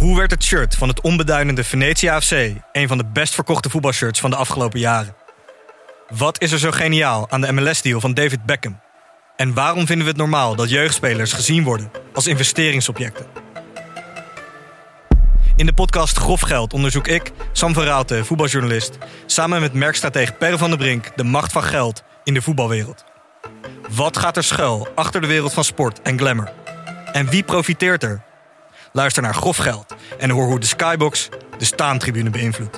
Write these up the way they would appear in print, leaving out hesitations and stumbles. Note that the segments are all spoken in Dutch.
Hoe werd het shirt van het onbeduidende Venetia FC een van de best verkochte voetbalshirts van de afgelopen jaren? Wat is er zo geniaal aan de MLS-deal van David Beckham? En waarom vinden we het normaal dat jeugdspelers gezien worden als investeringsobjecten? In de podcast Grof Geld onderzoek ik, Sam van Raalte, voetbaljournalist, samen met merkstratege Per van der Brink de macht van geld in de voetbalwereld. Wat gaat er schuil achter de wereld van sport en glamour? En wie profiteert er? Luister naar Grof Geld en hoor hoe de Skybox de staantribune beïnvloedt.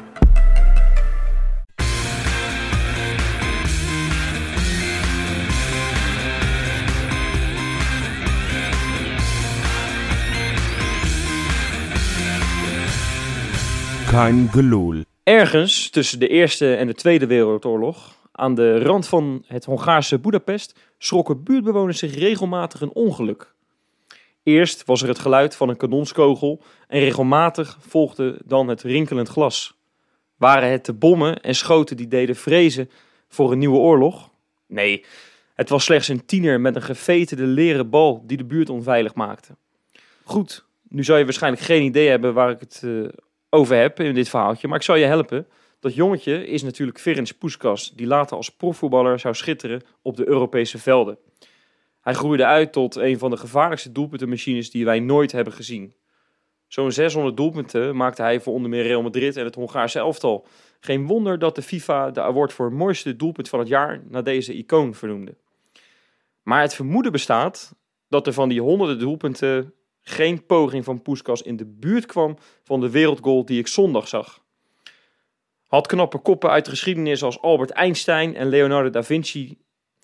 Kein gelul. Ergens tussen de Eerste en de Tweede Wereldoorlog, aan de rand van het Hongaarse Boedapest, schrokken buurtbewoners zich regelmatig een ongeluk. Eerst was er het geluid van een kanonskogel en regelmatig volgde dan het rinkelend glas. Waren het de bommen en schoten die deden vrezen voor een nieuwe oorlog? Nee, het was slechts een tiener met een geveterde leren bal die de buurt onveilig maakte. Goed, nu zou je waarschijnlijk geen idee hebben waar ik het over heb in dit verhaaltje, maar ik zal je helpen. Dat jongetje is natuurlijk Ferenc Puskás, die later als profvoetballer zou schitteren op de Europese velden. Hij groeide uit tot een van de gevaarlijkste doelpuntenmachines die wij nooit hebben gezien. Zo'n 600 doelpunten maakte hij voor onder meer Real Madrid en het Hongaarse elftal. Geen wonder dat de FIFA de award voor het mooiste doelpunt van het jaar naar deze icoon vernoemde. Maar het vermoeden bestaat dat er van die honderden doelpunten geen poging van Puskás in de buurt kwam van de wereldgoal die ik zondag zag. Had knappe koppen uit de geschiedenis als Albert Einstein en Leonardo da Vinci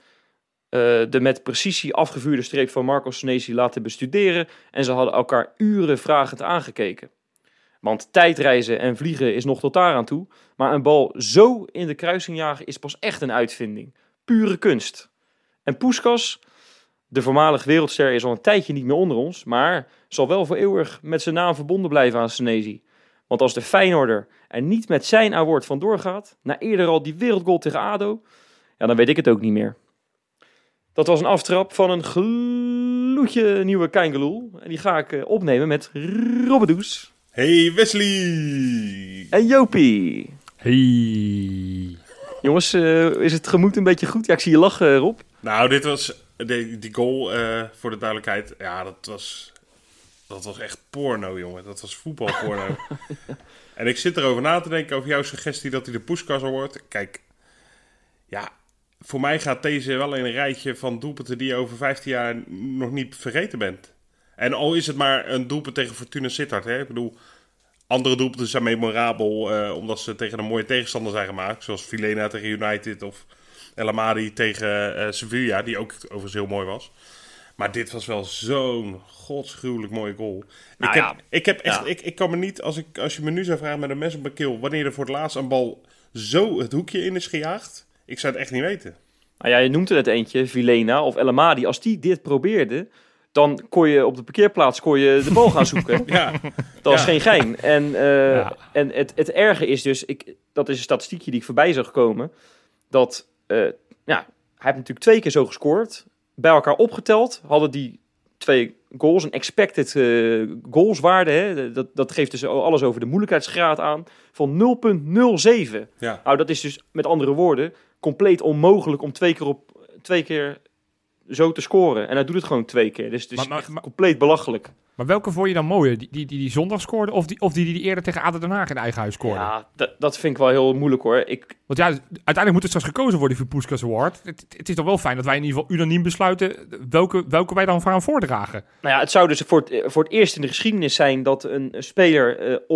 de met precisie afgevuurde streep van Marco Senesi laten bestuderen en ze hadden elkaar uren vragend aangekeken. Want tijdreizen en vliegen is nog tot daar aan toe, maar een bal zo in de kruising jagen is pas echt een uitvinding. Pure kunst. En Puskás, de voormalig wereldster, is al een tijdje niet meer onder ons, maar zal wel voor eeuwig met zijn naam verbonden blijven aan Senesi. Want als de Feyenoorder er niet met zijn award vandoor gaat, na eerder al die wereldgoal tegen ADO, ja, dan weet ik het ook niet meer. Dat was een aftrap van een gloedje nieuwe Kein Gelul. En die ga ik opnemen met Robbedoes. Hey Wesley! En Jopie. Hey. Jongens, is het gemoed een beetje goed? Ja, ik zie je lachen, Rob. Nou, dit was die goal, voor de duidelijkheid. Ja, dat was echt porno, jongen. Dat was voetbalporno. Ja. En ik zit erover na te denken over jouw suggestie dat hij de Puskás wordt. Kijk, ja, voor mij gaat deze wel in een rijtje van doelpunten die je over 15 jaar nog niet vergeten bent. En al is het maar een doelpunt tegen Fortuna Sittard. Hè? Ik bedoel, andere doelpunten zijn memorabel omdat ze tegen een mooie tegenstander zijn gemaakt. Zoals Vilena tegen United of El Amadi tegen Sevilla, die ook overigens heel mooi was. Maar dit was wel zo'n godsgruwelijk mooie goal. Nou Ik kan me niet, als je me nu zou vragen met een mes op mijn keel, wanneer er voor het laatst een bal zo het hoekje in is gejaagd, ik zou het echt niet weten. Nou ja, je noemt er net eentje, Vilena of El Amadi. Als die dit probeerde, dan kon je op de parkeerplaats de bal gaan zoeken. Ja. Dat was geen gein. En het erge is dus, dat is een statistiekje die ik voorbij zag komen, dat hij heeft natuurlijk 2 keer zo gescoord. Bij elkaar opgeteld hadden die 2 goals een expected goalswaarde. Hè? Dat geeft dus alles over de moeilijkheidsgraad aan. Van 0,07. Ja. Nou, dat is dus met andere woorden compleet onmogelijk om 2 keer zo te scoren. En hij doet het gewoon 2 keer. Dus het is echt compleet belachelijk. Maar welke vond je dan mooier? Die zondag scoorde of die eerder tegen ADO Den Haag in eigen huis scoorde? Ja, dat vind ik wel heel moeilijk hoor. Want ja, uiteindelijk moet het straks gekozen worden voor Puskás Award. Het is toch wel fijn dat wij in ieder geval unaniem besluiten welke wij dan gaan voordragen. Nou ja, het zou dus voor het eerst in de geschiedenis zijn dat een speler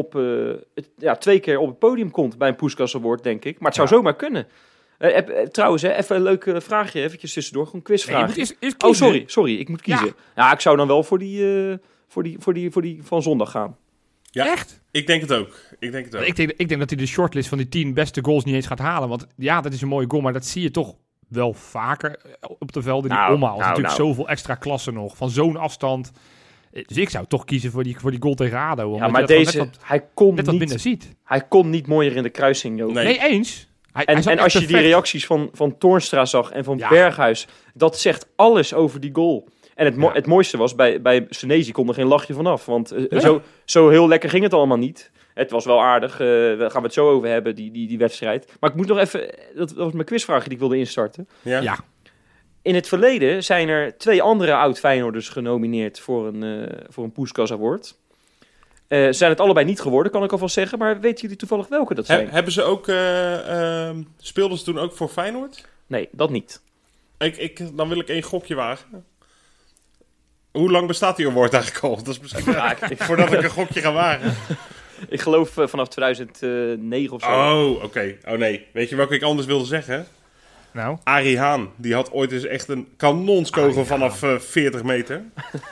2 keer op het podium komt bij een Puskás Award, denk ik. Maar het zou zomaar kunnen. Trouwens, even een leuk vraagje, eventjes tussendoor, gewoon een quizvraag. Nee, sorry, ik moet kiezen. Ja, ik zou dan wel voor die van zondag gaan. Ja, echt? Ik denk het ook. Ik denk dat hij de shortlist van die 10 beste goals niet eens gaat halen. Want ja, dat is een mooie goal, maar dat zie je toch wel vaker op de velden. Die omhaal. Natuurlijk zoveel extra klassen nog, van zo'n afstand. Dus ik zou toch kiezen voor die goal tegen ADO. Ja, maar deze, hij kon net wat minder ziet. Hij kon niet mooier in de kruising, Joop. Nee, eens. En als je die reacties van Toornstra zag en van Berghuis, dat zegt alles over die goal. En het mooiste was, bij Senesi kon er geen lachje vanaf. Want zo heel lekker ging het allemaal niet. Het was wel aardig. Daar gaan we het zo over hebben, die wedstrijd. Maar ik moet nog even... Dat was mijn quizvraag die ik wilde instarten. Ja. In het verleden zijn er 2 andere oud-Feyenoorders genomineerd voor een Puskás Award. Zijn het allebei niet geworden, kan ik alvast zeggen. Maar weten jullie toevallig welke dat zijn? Hebben ze ook... speelden ze toen ook voor Feyenoord? Nee, dat niet. Dan wil ik 1 gokje wagen. Hoe lang bestaat die award eigenlijk al? Dat is misschien voordat ik een gokje ga wagen. Ik geloof vanaf 2009 of zo. Oh, oké. Oh nee. Weet je welke ik anders wilde zeggen? Nou? Arie Haan. Die had ooit eens echt een kanonskogel vanaf 40 meter.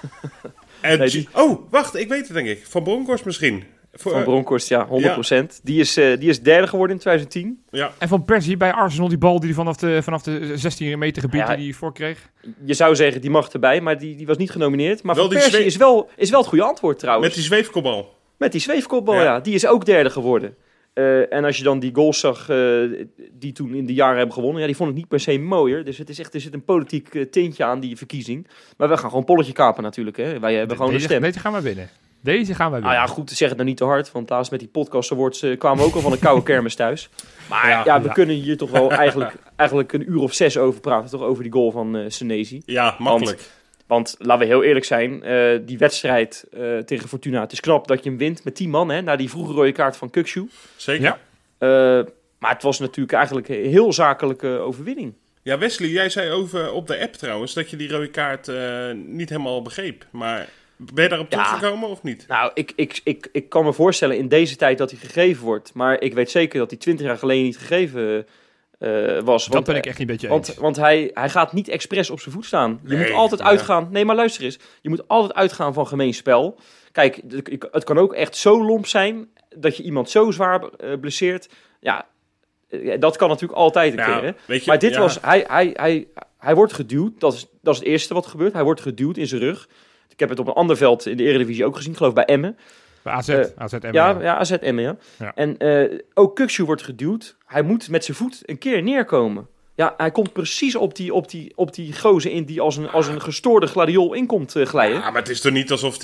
Oh, wacht. Ik weet het denk ik. Van Bronckhorst misschien. Van Bronckhorst, ja. 100%. Ja. Die is derde geworden in 2010. Ja. En Van Persie bij Arsenal, die bal die hij vanaf de 16 meter gebied die hij voorkreeg. Je zou zeggen, die mag erbij, maar die was niet genomineerd. Maar Van Persie is wel het goede antwoord trouwens. Met die zweefkopbal. Met die zweefkopbal, ja. Die is ook derde geworden. En als je dan die goals zag die toen in de jaren hebben gewonnen, ja, die vond ik niet per se mooier. Dus er zit een politiek tintje aan die verkiezing. Maar we gaan gewoon polletje kapen natuurlijk. Hè. Wij hebben gewoon een stem. Deze gaan we winnen. Nou ja, goed, zeg het nou niet te hard. Want laatst met die podcast awards kwamen we ook al van een koude kermis thuis. Maar we kunnen hier toch wel eigenlijk een uur of 6 over praten. Toch over die goal van Senesi. Ja, makkelijk. Want laten we heel eerlijk zijn, die wedstrijd tegen Fortuna, het is knap dat je hem wint met 10 man, hè, na die vroege rode kaart van Kukçu. Zeker. Ja. Maar het was natuurlijk eigenlijk een heel zakelijke overwinning. Ja, Wesley, jij zei op de app trouwens dat je die rode kaart niet helemaal begreep. Maar ben je daarop teruggekomen of niet? Nou, ik kan me voorstellen in deze tijd dat hij gegeven wordt. Maar ik weet zeker dat hij 20 jaar geleden niet gegeven was. Dat ben ik echt niet een beetje eens. Want hij gaat niet expres op zijn voet staan. Je moet altijd uitgaan... Nee, maar luister eens. Je moet altijd uitgaan van gemeen spel. Kijk, het kan ook echt zo lomp zijn dat je iemand zo zwaar blesseert. Ja, dat kan natuurlijk altijd een keer. Hè? Weet je, maar dit was... Hij wordt geduwd. Dat is het eerste wat gebeurt. Hij wordt geduwd in zijn rug. Ik heb het op een ander veld in de Eredivisie ook gezien. Geloof bij Emmen. Bij AZ Emmen. Ja, AZ Emmen, ja. En ook Kukçu wordt geduwd. Hij moet met zijn voet een keer neerkomen. Ja, hij komt precies op die gozer in die als een gestoorde gladiool in komt glijden. Ja, maar het is toch niet alsof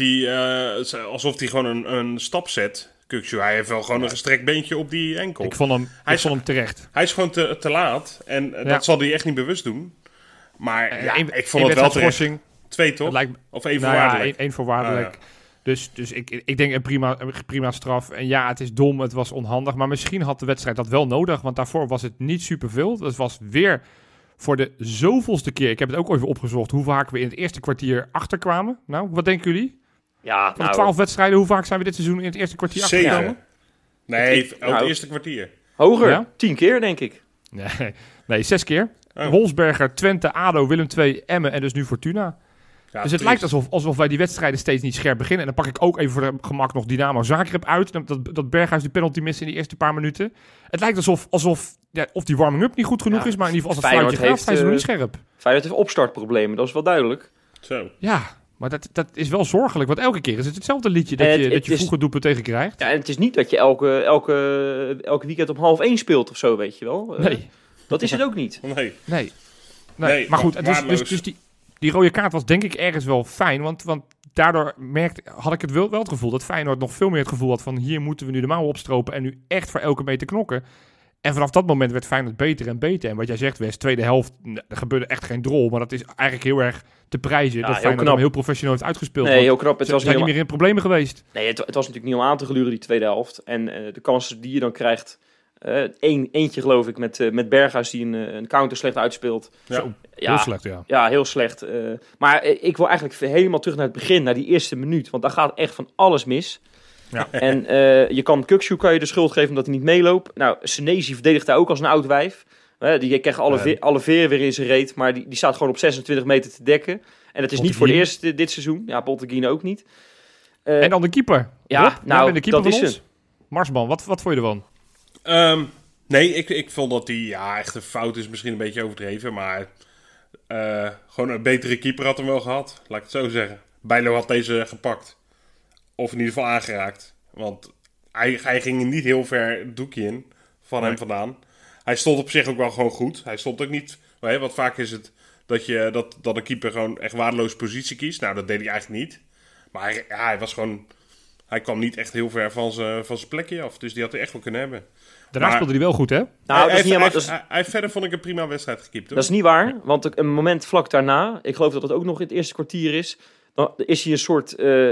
hij gewoon een stap zet, Kukçu. Hij heeft wel gewoon een gestrekt beentje op die enkel. Ik vond hem terecht. Hij is gewoon te laat. En dat zal hij echt niet bewust doen. Maar ik vond het wel terecht. 2 toch? Of 1 voorwaardelijk? 1 voorwaardelijk. Dus ik denk een prima straf. En ja, het is dom, het was onhandig. Maar misschien had de wedstrijd dat wel nodig. Want daarvoor was het niet superveel. Dat was weer voor de zoveelste keer. Ik heb het ook even opgezocht hoe vaak we in het eerste kwartier achterkwamen. Nou, wat denken jullie? Ja, van de 12 wedstrijden, hoe vaak zijn we dit seizoen in het eerste kwartier achtergekomen? Nee, het eerste kwartier. Hoger, ja? 10 keer denk ik. Nee, 6 keer. Wolfsberger, Twente, ADO, Willem II, Emmen en dus nu Fortuna. Ja, dus het lijkt alsof wij die wedstrijden steeds niet scherp beginnen. En dan pak ik ook even voor de gemak nog Dynamo Zagreb uit. Dat Berghuis de penalty mist in die eerste paar minuten. Het lijkt alsof die warming-up niet goed genoeg is. Maar in ieder geval als het fluitje gaat, zijn ze nog niet scherp. Feyenoord heeft opstartproblemen, dat is wel duidelijk. Zo. Ja, maar dat is wel zorgelijk. Want elke keer is het hetzelfde liedje dat je vroeger doelpunt tegen krijgt. Ja, en het is niet dat je elke weekend om 12:30 speelt of zo, weet je wel. Nee. Dat is het ook niet. Nee. Maar goed, dus die rode kaart was denk ik ergens wel fijn. Want daardoor had ik wel het gevoel dat Feyenoord nog veel meer het gevoel had van hier moeten we nu de mouwen opstropen en nu echt voor elke meter knokken. En vanaf dat moment werd Feyenoord beter en beter. En wat jij zegt, Wes, tweede helft, er gebeurde echt geen drol. Maar dat is eigenlijk heel erg te prijzen dat Feyenoord hem heel professioneel heeft uitgespeeld. Nee, heel knap. Het was niet meer in problemen geweest. Nee, het was natuurlijk niet om aan te gluren die tweede helft. En de kansen die je dan krijgt, eentje geloof ik met Berghuis die een counter slecht uitspeelt. Ja, heel slecht, ja. Ja, heel slecht. Maar ik wil eigenlijk helemaal terug naar het begin, naar die eerste minuut. Want daar gaat echt van alles mis. Ja. En je kan Kukçu de schuld geven omdat hij niet meeloopt. Nou, Senesi verdedigt daar ook als een oud wijf. Die krijgt alle veren weer in zijn reet. Maar die staat gewoon op 26 meter te dekken. En dat is niet voor het eerst dit seizoen. Ja, Botteguin ook niet. En dan de keeper. Ja, nou, de keeper dat van is ons. Marsman, wat vond je ervan? Nee, ik vond dat die echt een fout is misschien een beetje overdreven. Maar gewoon een betere keeper had hem wel gehad. Laat ik het zo zeggen. Bijlo had deze gepakt. Of in ieder geval aangeraakt. Want hij ging niet heel ver het doekje in van hem vandaan. Hij stond op zich ook wel gewoon goed. Hij stond ook niet... Want vaak is het dat een keeper gewoon echt waardeloze positie kiest. Nou, dat deed hij eigenlijk niet. Maar hij was gewoon... Hij kwam niet echt heel ver van zijn plekje af. Dus die had hij echt wel kunnen hebben. Daarna speelde hij wel goed, hè? Nou, hij verder vond ik een prima wedstrijd gekiept, hoor. Dat is niet waar, want een moment vlak daarna... Ik geloof dat het ook nog in het eerste kwartier is... Dan is hij een soort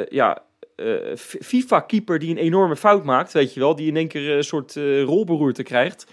FIFA-keeper die een enorme fout maakt, weet je wel. Die in één keer een soort rolberoerte krijgt.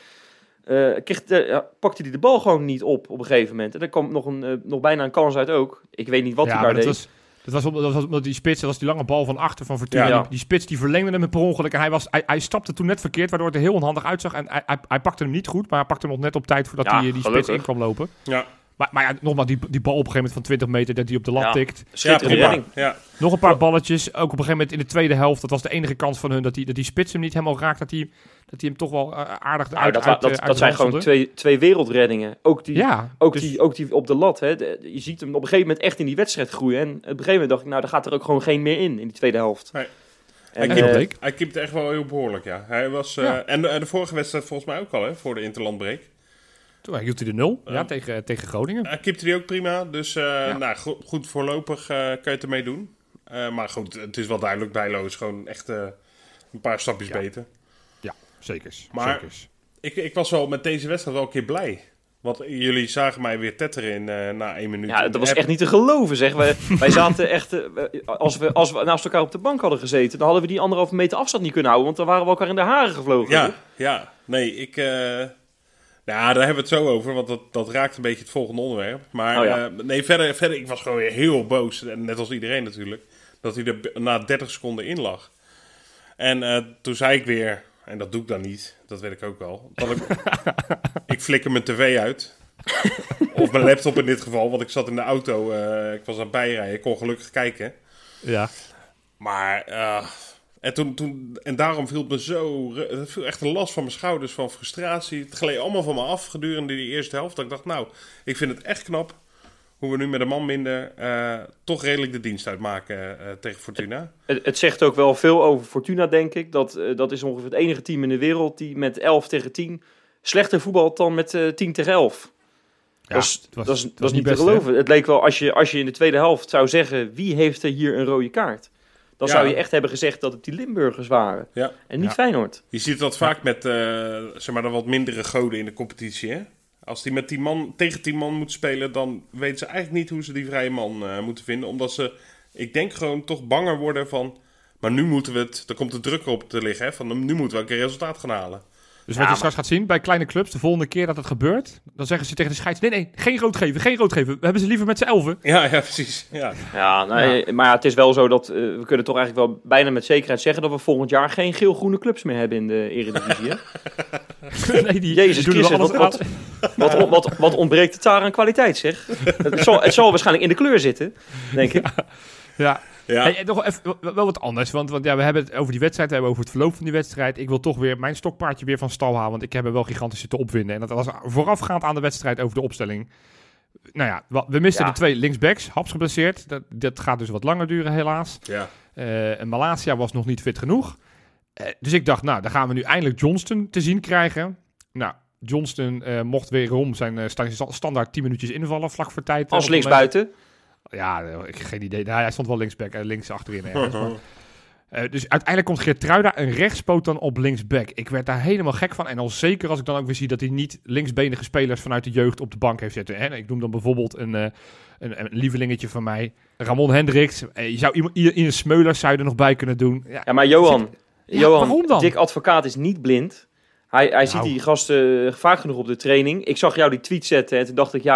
Pakte hij de bal gewoon niet op een gegeven moment. En er kwam nog bijna een kans uit ook. Ik weet niet wat hij daar deed. Dat was omdat die spits, dat was die lange bal van achter van Fortuna. Ja. Die spits die verlengde hem per ongeluk. En hij stapte toen net verkeerd, waardoor het er heel onhandig uitzag. En hij pakte hem niet goed, maar hij pakte hem nog net op tijd voordat hij die spits in kwam lopen. Ja. Maar ja, nogmaals, die bal op een gegeven moment van 20 meter dat hij op de lat tikt. Ja. Nog een paar balletjes. Ook op een gegeven moment in de tweede helft. Dat was de enige kans van hun dat die spits hem niet helemaal raakt. Dat hij hem toch wel aardig dat zijn gewoon twee wereldreddingen. Ook die op de lat. Hè. Je ziet hem op een gegeven moment echt in die wedstrijd groeien. En op een gegeven moment dacht ik, daar gaat er ook gewoon geen meer in die tweede helft. Nee. Hij keepte echt wel heel behoorlijk, ja. Hij was, en de vorige wedstrijd volgens mij ook al, hè, voor de interlandbreak. Toen hield hij de 0 tegen Groningen. Hij keepte die ook prima. Dus goed voorlopig kan je het ermee doen. Maar goed, het is wel duidelijk. Bijlo is gewoon echt een paar stapjes beter. Ja, zeker. Maar ik was wel met deze wedstrijd wel een keer blij. Want jullie zagen mij weer tetteren na 1 minuut. Ja, dat was echt niet te geloven, zeg. Wij zaten echt... Als we naast elkaar op de bank hadden gezeten... dan hadden we die 1,5 meter afstand niet kunnen houden... want dan waren we elkaar in de haren gevlogen. Ja. Nee, daar hebben we het zo over, want dat raakt een beetje het volgende onderwerp. Maar verder, ik was gewoon weer heel boos, net als iedereen natuurlijk, dat hij er na 30 seconden in lag. En toen zei ik weer, en dat doe ik dan niet, dat weet ik ook wel, dat ik flikker mijn tv uit. Of mijn laptop in dit geval, want ik zat in de auto, ik was aan het bijrijden, ik kon gelukkig kijken. Ja. Maar... En daarom viel het me zo... Het viel echt een last van mijn schouders, van frustratie. Het gleed allemaal van me af gedurende die eerste helft. Dat ik dacht, ik vind het echt knap... hoe we nu met een man minder... toch redelijk de dienst uitmaken tegen Fortuna. Het zegt ook wel veel over Fortuna, denk ik. Dat is ongeveer het enige team in de wereld... die met 11 tegen 10 slechter voetbalt dan met 10 tegen 11. Ja, dat is niet te geloven. Hè? Het leek wel, als je in de tweede helft zou zeggen... wie heeft er hier een rode kaart... Dan zou je echt hebben gezegd dat het die Limburgers waren. Ja. En niet Feyenoord. Je ziet dat vaak met de wat mindere goden in de competitie. Hè? Als die met 10 man tegen 10 man moeten spelen... dan weten ze eigenlijk niet hoe ze die vrije man moeten vinden. Omdat ze, ik denk gewoon toch banger worden van... maar nu moeten we het... Er komt de druk op te liggen. Hè? Van nu moeten we ook een resultaat gaan halen. Dus wat je straks gaat zien bij kleine clubs, de volgende keer dat het gebeurt, dan zeggen ze tegen de scheids: nee, geen rood geven. We hebben ze liever met z'n 11. Ja, precies. Maar het is wel zo dat we kunnen toch eigenlijk wel bijna met zekerheid zeggen dat we volgend jaar geen geel-groene clubs meer hebben in de Eredivisie. Jezus Christus, wat ontbreekt het daar aan kwaliteit, zeg. Het zal waarschijnlijk in de kleur zitten, denk ik. Ja. Ja. Hey, nog even wel wat anders, want we hebben het over die wedstrijd, we hebben over het verloop van die wedstrijd. Ik wil toch weer mijn stokpaardje weer van stal halen, want ik heb er wel gigantisch zitten opwinden. En dat was voorafgaand aan de wedstrijd over de opstelling. Nou ja, we misten de 2 linksbacks, Haps geblesseerd. Dat gaat dus wat langer duren helaas. Ja. En Malacia was nog niet fit genoeg. Dus ik dacht, dan gaan we nu eindelijk Johnston te zien krijgen. Nou, Johnston mocht weerom zijn standaard 10 minuutjes invallen, vlak voor tijd. Als linksbuiten. Ja, ik heb geen idee. Hij stond wel linksback en links achterin ergens. Dus uiteindelijk komt Geertruida een rechtspoot dan op linksback. Ik werd daar helemaal gek van. En al zeker als ik dan ook weer zie dat hij niet linksbenige spelers vanuit de jeugd op de bank heeft zitten. En ik noem dan bijvoorbeeld een lievelingetje van mij. Ramon Hendricks. Je zou Ines Smeulers zou je er nog bij kunnen doen. Ja, maar Johan, waarom dan? Dick Advocaat is niet blind. Hij ziet die gasten vaak genoeg op de training. Ik zag jou die tweet zetten en toen dacht ik,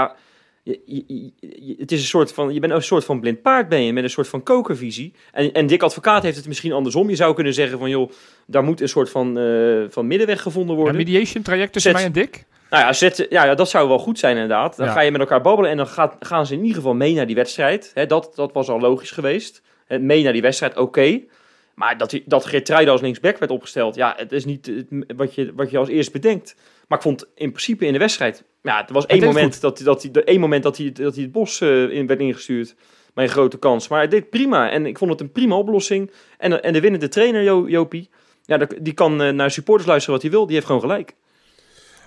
het is een soort van, je bent een soort van blind paard ben je, met een soort van kokervisie. En Dick Advocaat heeft het misschien andersom. Je zou kunnen zeggen van, joh, daar moet een soort van middenweg gevonden worden. Een mediation traject tussen mij en Dick? Nou ja, dat zou wel goed zijn inderdaad. Dan ga je met elkaar babbelen en dan gaan ze in ieder geval mee naar die wedstrijd. Dat was al logisch geweest. Mee naar die wedstrijd, oké. Maar dat Geertruida als linksback werd opgesteld, het is niet wat je als eerst bedenkt. Maar ik vond in principe in de wedstrijd... Ja, er was één moment dat hij het bos werd ingestuurd. Bij een grote kans. Maar hij deed prima. En ik vond het een prima oplossing. En de winnende trainer, Jopie... Ja, die kan naar supporters luisteren wat hij wil. Die heeft gewoon gelijk.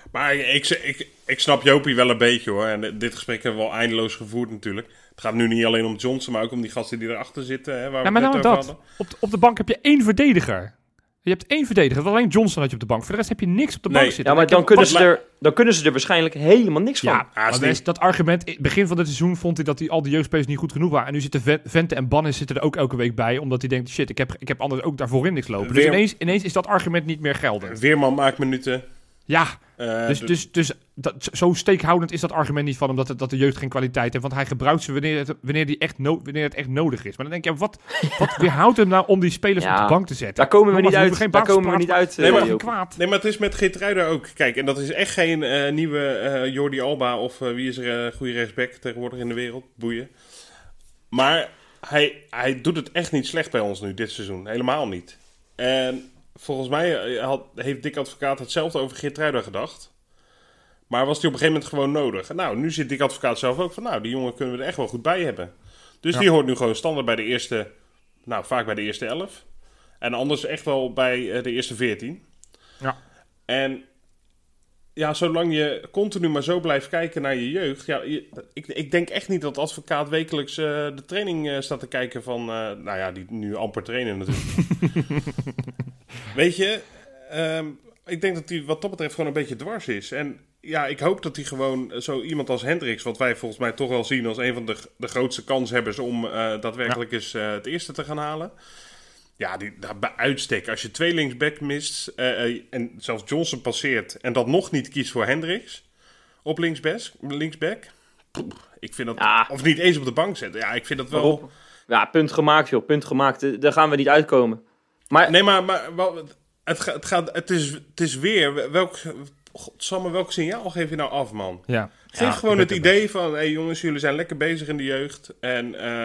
Maar ik snap Jopie wel een beetje hoor. En dit gesprek hebben we al eindeloos gevoerd natuurlijk. Het gaat nu niet alleen om Johnson, maar ook om die gasten die erachter zitten. Hè, waar we maar het nou net over dat. hadden. Op de bank heb je 1 verdediger. Je hebt 1 verdediger. Alleen Johnson had je op de bank. Voor de rest heb je niks op de bank zitten. Ja, maar dan kunnen ze er waarschijnlijk helemaal niks van. Ja, dat argument, begin van dit seizoen vond hij dat al die jeugdspelers niet goed genoeg waren. En nu zitten Vente en Bannis zitten er ook elke week bij. Omdat hij denkt, shit, ik heb anders ook daarvoor in niks lopen. Dus ineens is dat argument niet meer geldig. Weerman maakt minuten. Ja, dus zo steekhoudend is dat argument niet van hem dat de jeugd geen kwaliteit heeft. Want hij gebruikt ze wanneer het echt nodig is. Maar dan denk je, wat weerhoudt hem nou om die spelers op de bank te zetten? Daar komen we niet uit. Nee, maar het is met Geertruida ook. Kijk, en dat is echt geen nieuwe Jordi Alba of wie is er goede rechtsback tegenwoordig in de wereld. Boeien. Maar hij doet het echt niet slecht bij ons nu, dit seizoen. Helemaal niet. En volgens mij heeft Dick Advocaat hetzelfde over Geertruida gedacht. Maar was die op een gegeven moment gewoon nodig. Nou, nu zit Dick Advocaat zelf ook van, die jongen kunnen we er echt wel goed bij hebben. Dus die hoort nu gewoon standaard bij de eerste, vaak bij de eerste 11. En anders echt wel bij de eerste 14. Ja. En ja, zolang je continu maar zo blijft kijken naar je jeugd. Ja, ik denk echt niet dat Advocaat wekelijks de training staat te kijken van, die nu amper trainen natuurlijk. Weet je, ik denk dat hij wat dat betreft gewoon een beetje dwars is. En ja, ik hoop dat hij gewoon zo iemand als Hendricks, wat wij volgens mij toch wel zien als een van de grootste kanshebbers om daadwerkelijk eens het eerste te gaan halen. Ja, bij uitstek. Als je 2 linksback mist en zelfs Johnson passeert en dat nog niet kiest voor Hendricks op linksback. Ik vind dat, of niet eens op de bank zetten. Ja, ik vind dat wel. Ja, punt gemaakt joh, punt gemaakt. Daar gaan we niet uitkomen. Maar... Nee, maar het is weer welk signaal geef je nou af, man? Ja. Geef gewoon het idee van, hey jongens, jullie zijn lekker bezig in de jeugd en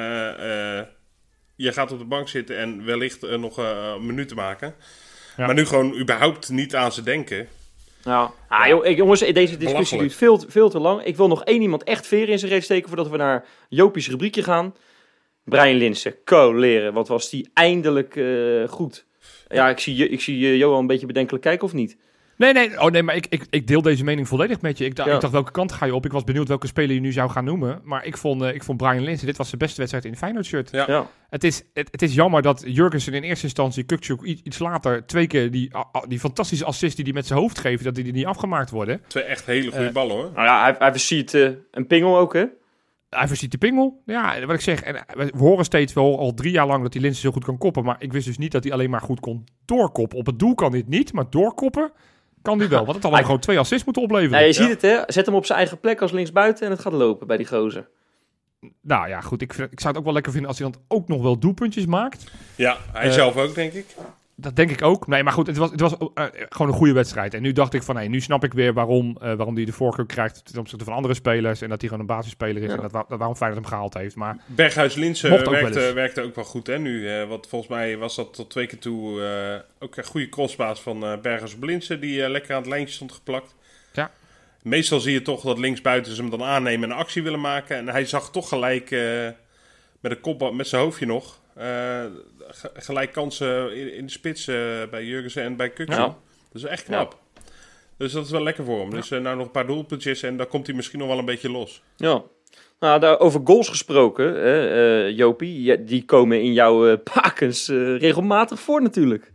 je gaat op de bank zitten en wellicht nog een minuut maken. Ja. Maar nu gewoon überhaupt niet aan ze denken. Jongens, deze discussie duurt veel te lang. Ik wil nog 1 iemand echt veren in zijn reet steken voordat we naar Jopie's rubriekje gaan. Brian Linssen, leren. Wat was die eindelijk goed? Ja, ik zie Johan een beetje bedenkelijk kijken of niet? Nee, maar ik deel deze mening volledig met je. Ik dacht, welke kant ga je op? Ik was benieuwd welke speler je nu zou gaan noemen. Maar ik vond Brian Linssen, dit was zijn beste wedstrijd in de Feyenoord-shirt. Ja. Het is jammer dat Jurgensen in eerste instantie, Kukçu iets later, 2 keer die fantastische assist die hij met zijn hoofd geeft, dat die niet afgemaakt worden. 2 echt hele goede ballen hoor. Nou ja, hij versiert een pingel ook hè? Hij versiert de pingel. Ja, wat ik zeg. En we horen steeds wel al 3 jaar lang dat die Linssen zo goed kan koppen. Maar ik wist dus niet dat hij alleen maar goed kon doorkoppen. Op het doel kan hij het niet, maar doorkoppen kan hij wel. Want het had gewoon 2 assists moeten opleveren. Ja, je ziet het hè. Zet hem op zijn eigen plek als linksbuiten en het gaat lopen bij die gozer. Nou ja, goed. Ik zou het ook wel lekker vinden als hij dan ook nog wel doelpuntjes maakt. Ja, hij zelf ook, denk ik. Dat denk ik ook. Nee, maar goed, het was gewoon een goede wedstrijd. En nu dacht ik van, nu snap ik weer waarom hij de voorkeur krijgt ten opzichte van andere spelers. En dat hij gewoon een basisspeler is. Ja. En waarom Feyenoord hem gehaald heeft. Maar Berghuis-Linssen werkte ook wel goed, hè, nu. Want volgens mij was dat tot 2 keer toe ook een goede crossbaas van Berghuis op Linssen. Die lekker aan het lijntje stond geplakt. Ja. Meestal zie je toch dat linksbuiten ze hem dan aannemen en een actie willen maken. En hij zag toch gelijk met een kopbal, met zijn hoofdje nog... gelijk kansen in de spits bij Jurgensen en bij Kukçu. Ja. Dat is echt knap. Ja. Dus dat is wel lekker voor hem. Ja. Dus nou nog een paar doelpuntjes en dan komt hij misschien nog wel een beetje los. Ja. Nou, daar over goals gesproken, Jopie, die komen in jouw pakens regelmatig voor natuurlijk.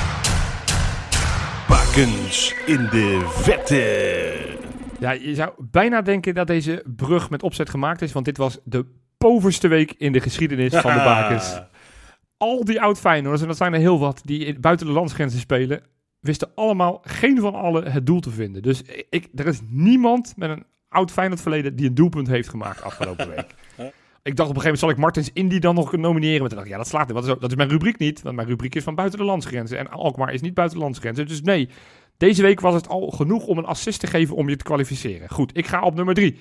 Pakens in de vette. Ja, je zou bijna denken dat deze brug met opzet gemaakt is, want dit was de poverste week in de geschiedenis van de bakens. Al die oud-Feyenoorders, en dat zijn er heel wat, die buiten de landsgrenzen spelen, wisten allemaal, geen van allen, het doel te vinden. Dus er is niemand met een oud-Feyenoord verleden die een doelpunt heeft gemaakt afgelopen week. Ik dacht op een gegeven moment, zal ik Martens Indy dan nog nomineren? Maar toen dacht ik, dat slaat niet. Dat is mijn rubriek niet, want mijn rubriek is van buiten de landsgrenzen. En Alkmaar is niet buiten de landsgrenzen. Dus nee, deze week was het al genoeg om een assist te geven om je te kwalificeren. Goed, ik ga op nummer 3.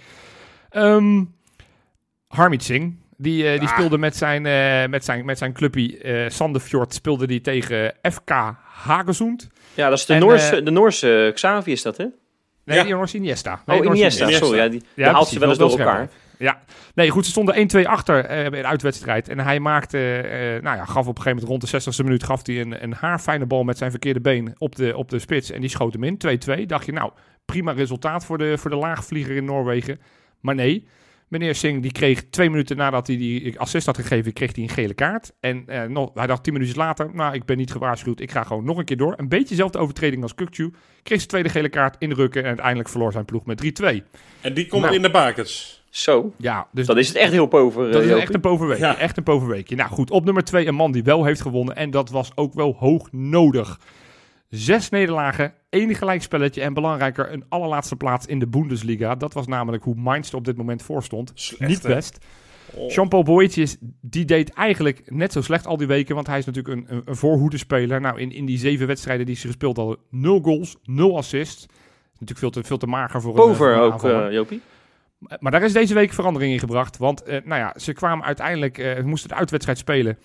Harmit Singh. Die speelde met zijn clubje Sandefjord speelde die tegen FK Hagesund. Ja, dat is de Noorse Xavi is dat, hè? Nee, die Noorse Iniesta. Iniesta, sorry. Ja, die haalt ze wel eens door elkaar. Ja, nee, goed, ze stonden 1-2 achter in de uitwedstrijd. En hij maakte, gaf op een gegeven moment rond de 60e minuut gaf hij een haarfijne bal met zijn verkeerde been op de spits. En die schoot hem in, 2-2. Dacht je, nou, prima resultaat voor de laagvlieger in Noorwegen. Maar nee, meneer Singh die kreeg 2 minuten nadat hij die assist had gegeven, kreeg hij een gele kaart. En hij dacht 10 minuutjes later, ik ben niet gewaarschuwd, ik ga gewoon nog een keer door. Een beetje dezelfde overtreding als Kukçu. Kreeg zijn tweede gele kaart in de rukken en uiteindelijk verloor zijn ploeg met 3-2. En die komt in de bakens. Zo, ja, dus dat is het echt heel pover. Dat is echt een poverweekje. Ja. Echt een poverweekje. Nou goed, op nummer 2 een man die wel heeft gewonnen. En dat was ook wel hoog nodig. 6 nederlagen, 1 gelijkspelletje en belangrijker een allerlaatste plaats in de Bundesliga. Dat was namelijk hoe Mainz er op dit moment voor stond. Slecht, niet best. Jean-Paul Boetius, die deed eigenlijk net zo slecht al die weken. Want hij is natuurlijk een voorhoedenspeler. Nou, in die 7 wedstrijden die ze gespeeld hadden, 0 goals, 0 assists. Natuurlijk veel te mager voor Pover ook, Jopie. Maar daar is deze week verandering in gebracht. Want ze kwamen uiteindelijk, ze moesten de uitwedstrijd spelen.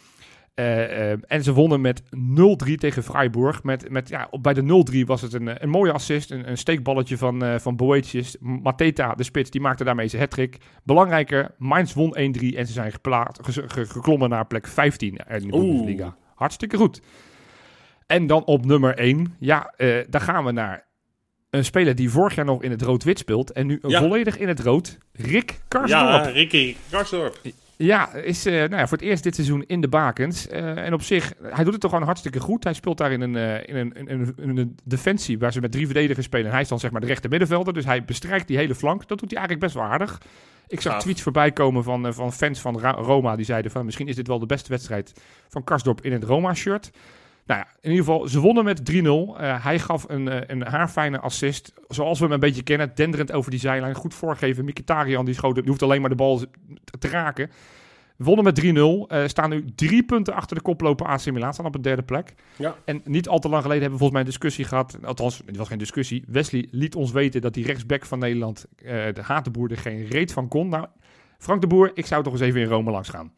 En ze wonnen met 0-3 tegen Freiburg. Bij de 0-3 was het een mooie assist. Een steekballetje van Boetius. Mateta, de spits, die maakte daarmee zijn hattrick. Belangrijker, Mainz won 1-3 en ze zijn geklommen naar plek 15 in de Bundesliga. Hartstikke goed. En dan op nummer 1. Daar gaan we naar een speler die vorig jaar nog in het rood-wit speelt. En nu volledig in het rood. Rick Karsdorp. Ja, Ricky Karsdorp. Ja, is voor het eerst dit seizoen in de bakens. En op zich, hij doet het toch gewoon hartstikke goed. Hij speelt daar in een defensie waar ze met 3 verdedigers spelen. En hij is dan zeg maar de rechter middenvelder. Dus hij bestrijkt die hele flank. Dat doet hij eigenlijk best wel aardig. Ik zag tweets voorbij komen van fans van Roma. Die zeiden van misschien is dit wel de beste wedstrijd van Karsdorp in het Roma-shirt. Nou ja, in ieder geval, ze wonnen met 3-0. Hij gaf een haarfijne assist. Zoals we hem een beetje kennen, denderend over die zijlijn. Goed voorgegeven. Mkhitaryan die schoot, die hoeft alleen maar de bal te raken. Wonnen met 3-0. Staan nu 3 punten achter de koploper AC Milan. Staan op de 3e plek. Ja. En niet al te lang geleden hebben we volgens mij een discussie gehad. Althans, het was geen discussie. Wesley liet ons weten dat die rechtsback van Nederland, de Hatenboer, er geen reet van kon. Nou, Frank de Boer, ik zou toch eens even in Rome langs gaan.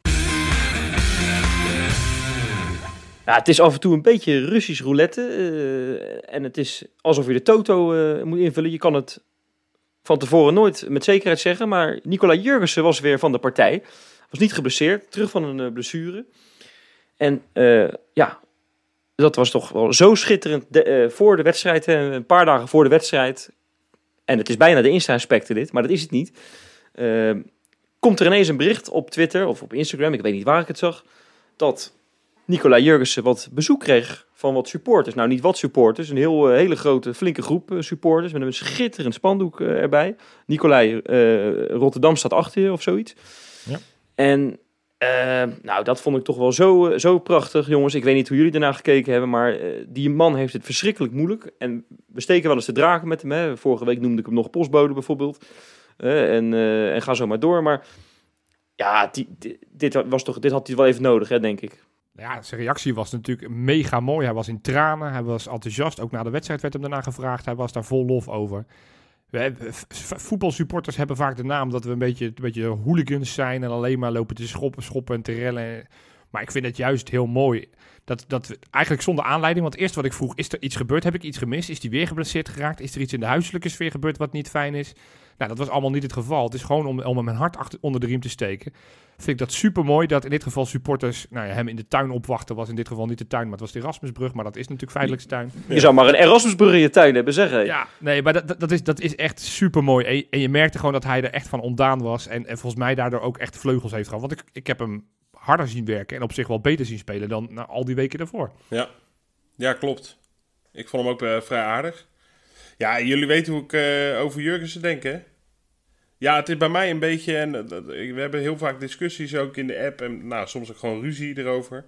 Ja, het is af en toe een beetje Russisch roulette. En het is alsof je de toto moet invullen. Je kan het van tevoren nooit met zekerheid zeggen. Maar Nicolai Jurgensen was weer van de partij. Was niet geblesseerd. Terug van een blessure. En dat was toch wel zo schitterend voor de wedstrijd. Een paar dagen voor de wedstrijd. En het is bijna de Insta-inspector dit. Maar dat is het niet. Komt er ineens een bericht op Twitter of op Instagram. Ik weet niet waar ik het zag. Dat Nicolai Jurgensen wat bezoek kreeg van wat supporters. Nou, niet wat supporters. Een hele grote, flinke groep supporters. Met een schitterend spandoek erbij. Nicolai, Rotterdam staat achter je of zoiets. Ja. En dat vond ik toch wel zo prachtig. Jongens, ik weet niet hoe jullie daarna gekeken hebben. Maar die man heeft het verschrikkelijk moeilijk. En we steken wel eens de draken met hem. Hè. Vorige week noemde ik hem nog postbode bijvoorbeeld. En ga zo maar door. Maar ja, dit had hij wel even nodig, hè, denk ik. Ja, zijn reactie was natuurlijk mega mooi. Hij was in tranen, hij was enthousiast. Ook na de wedstrijd werd hem daarna gevraagd. Hij was daar vol lof over. Voetbalsupporters hebben vaak de naam dat we een beetje hooligans zijn en alleen maar lopen te schoppen en te rellen. Maar ik vind het juist heel mooi. Dat eigenlijk zonder aanleiding, want eerst wat ik vroeg, is er iets gebeurd? Heb ik iets gemist? Is die weer geblesseerd geraakt? Is er iets in de huiselijke sfeer gebeurd wat niet fijn is? Nou, dat was allemaal niet het geval. Het is gewoon om mijn hart onder de riem te steken. Vind ik dat super mooi dat in dit geval supporters hem in de tuin opwachten. Was in dit geval niet de tuin, maar het was de Erasmusbrug. Maar dat is natuurlijk feitelijk de tuin. Je zou maar een Erasmusbrug in je tuin hebben, zeggen. Ja, nee, maar dat is echt super mooi. En je merkte gewoon dat hij er echt van ontdaan was. En volgens mij daardoor ook echt vleugels heeft gehad. Want ik heb hem harder zien werken en op zich wel beter zien spelen dan al die weken daarvoor. Ja, klopt. Ik vond hem ook vrij aardig. Ja, jullie weten hoe ik over Jurgensen denk, hè? Ja, het is bij mij een beetje, en we hebben heel vaak discussies ook in de app en soms ook gewoon ruzie erover.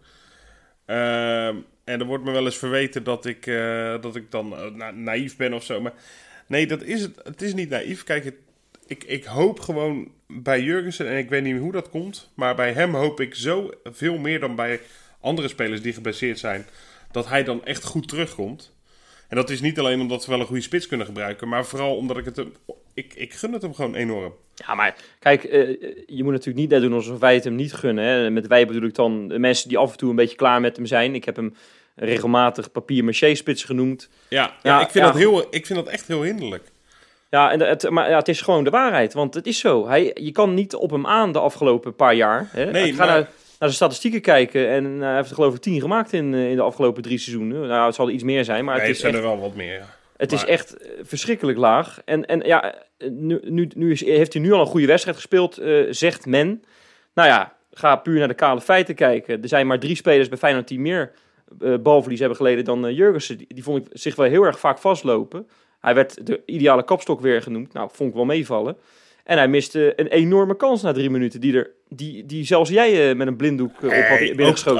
En er wordt me wel eens verweten dat ik dan naïef ben of zo. Maar nee, dat is het. Het is niet naïef. Kijk, ik hoop gewoon bij Jurgensen, en ik weet niet hoe dat komt, maar bij hem hoop ik zo veel meer dan bij andere spelers die geblesseerd zijn, dat hij dan echt goed terugkomt. En dat is niet alleen omdat we wel een goede spits kunnen gebruiken, maar vooral omdat ik gun het hem gewoon enorm. Ja, maar kijk, je moet natuurlijk niet net doen alsof wij het hem niet gunnen. Hè. Met wij bedoel ik dan de mensen die af en toe een beetje klaar met hem zijn. Ik heb hem regelmatig papier-maché-spits genoemd. Ja, ik vind dat echt heel hinderlijk. Ja, maar het is gewoon de waarheid, want het is zo. Je kan niet op hem aan de afgelopen paar jaar. Hè. Nee, ga naar de statistieken kijken en hij heeft er geloof ik 10 gemaakt in de afgelopen 3 seizoenen. Nou, het zal er iets meer zijn, maar nee, het is zijn echt, er wel wat meer, ja. Het is echt verschrikkelijk laag. En ja, heeft hij nu al een goede wedstrijd gespeeld, zegt men. Nou ja, ga puur naar de kale feiten kijken. Er zijn maar 3 spelers bij Feyenoord die meer balverlies hebben geleden dan Jurgensen. Die vond ik zich wel heel erg vaak vastlopen. Hij werd de ideale kapstok weer genoemd. Nou, vond ik wel meevallen. En hij miste een enorme kans na 3 minuten. Die zelfs jij met een blinddoek op had binnengeschoten.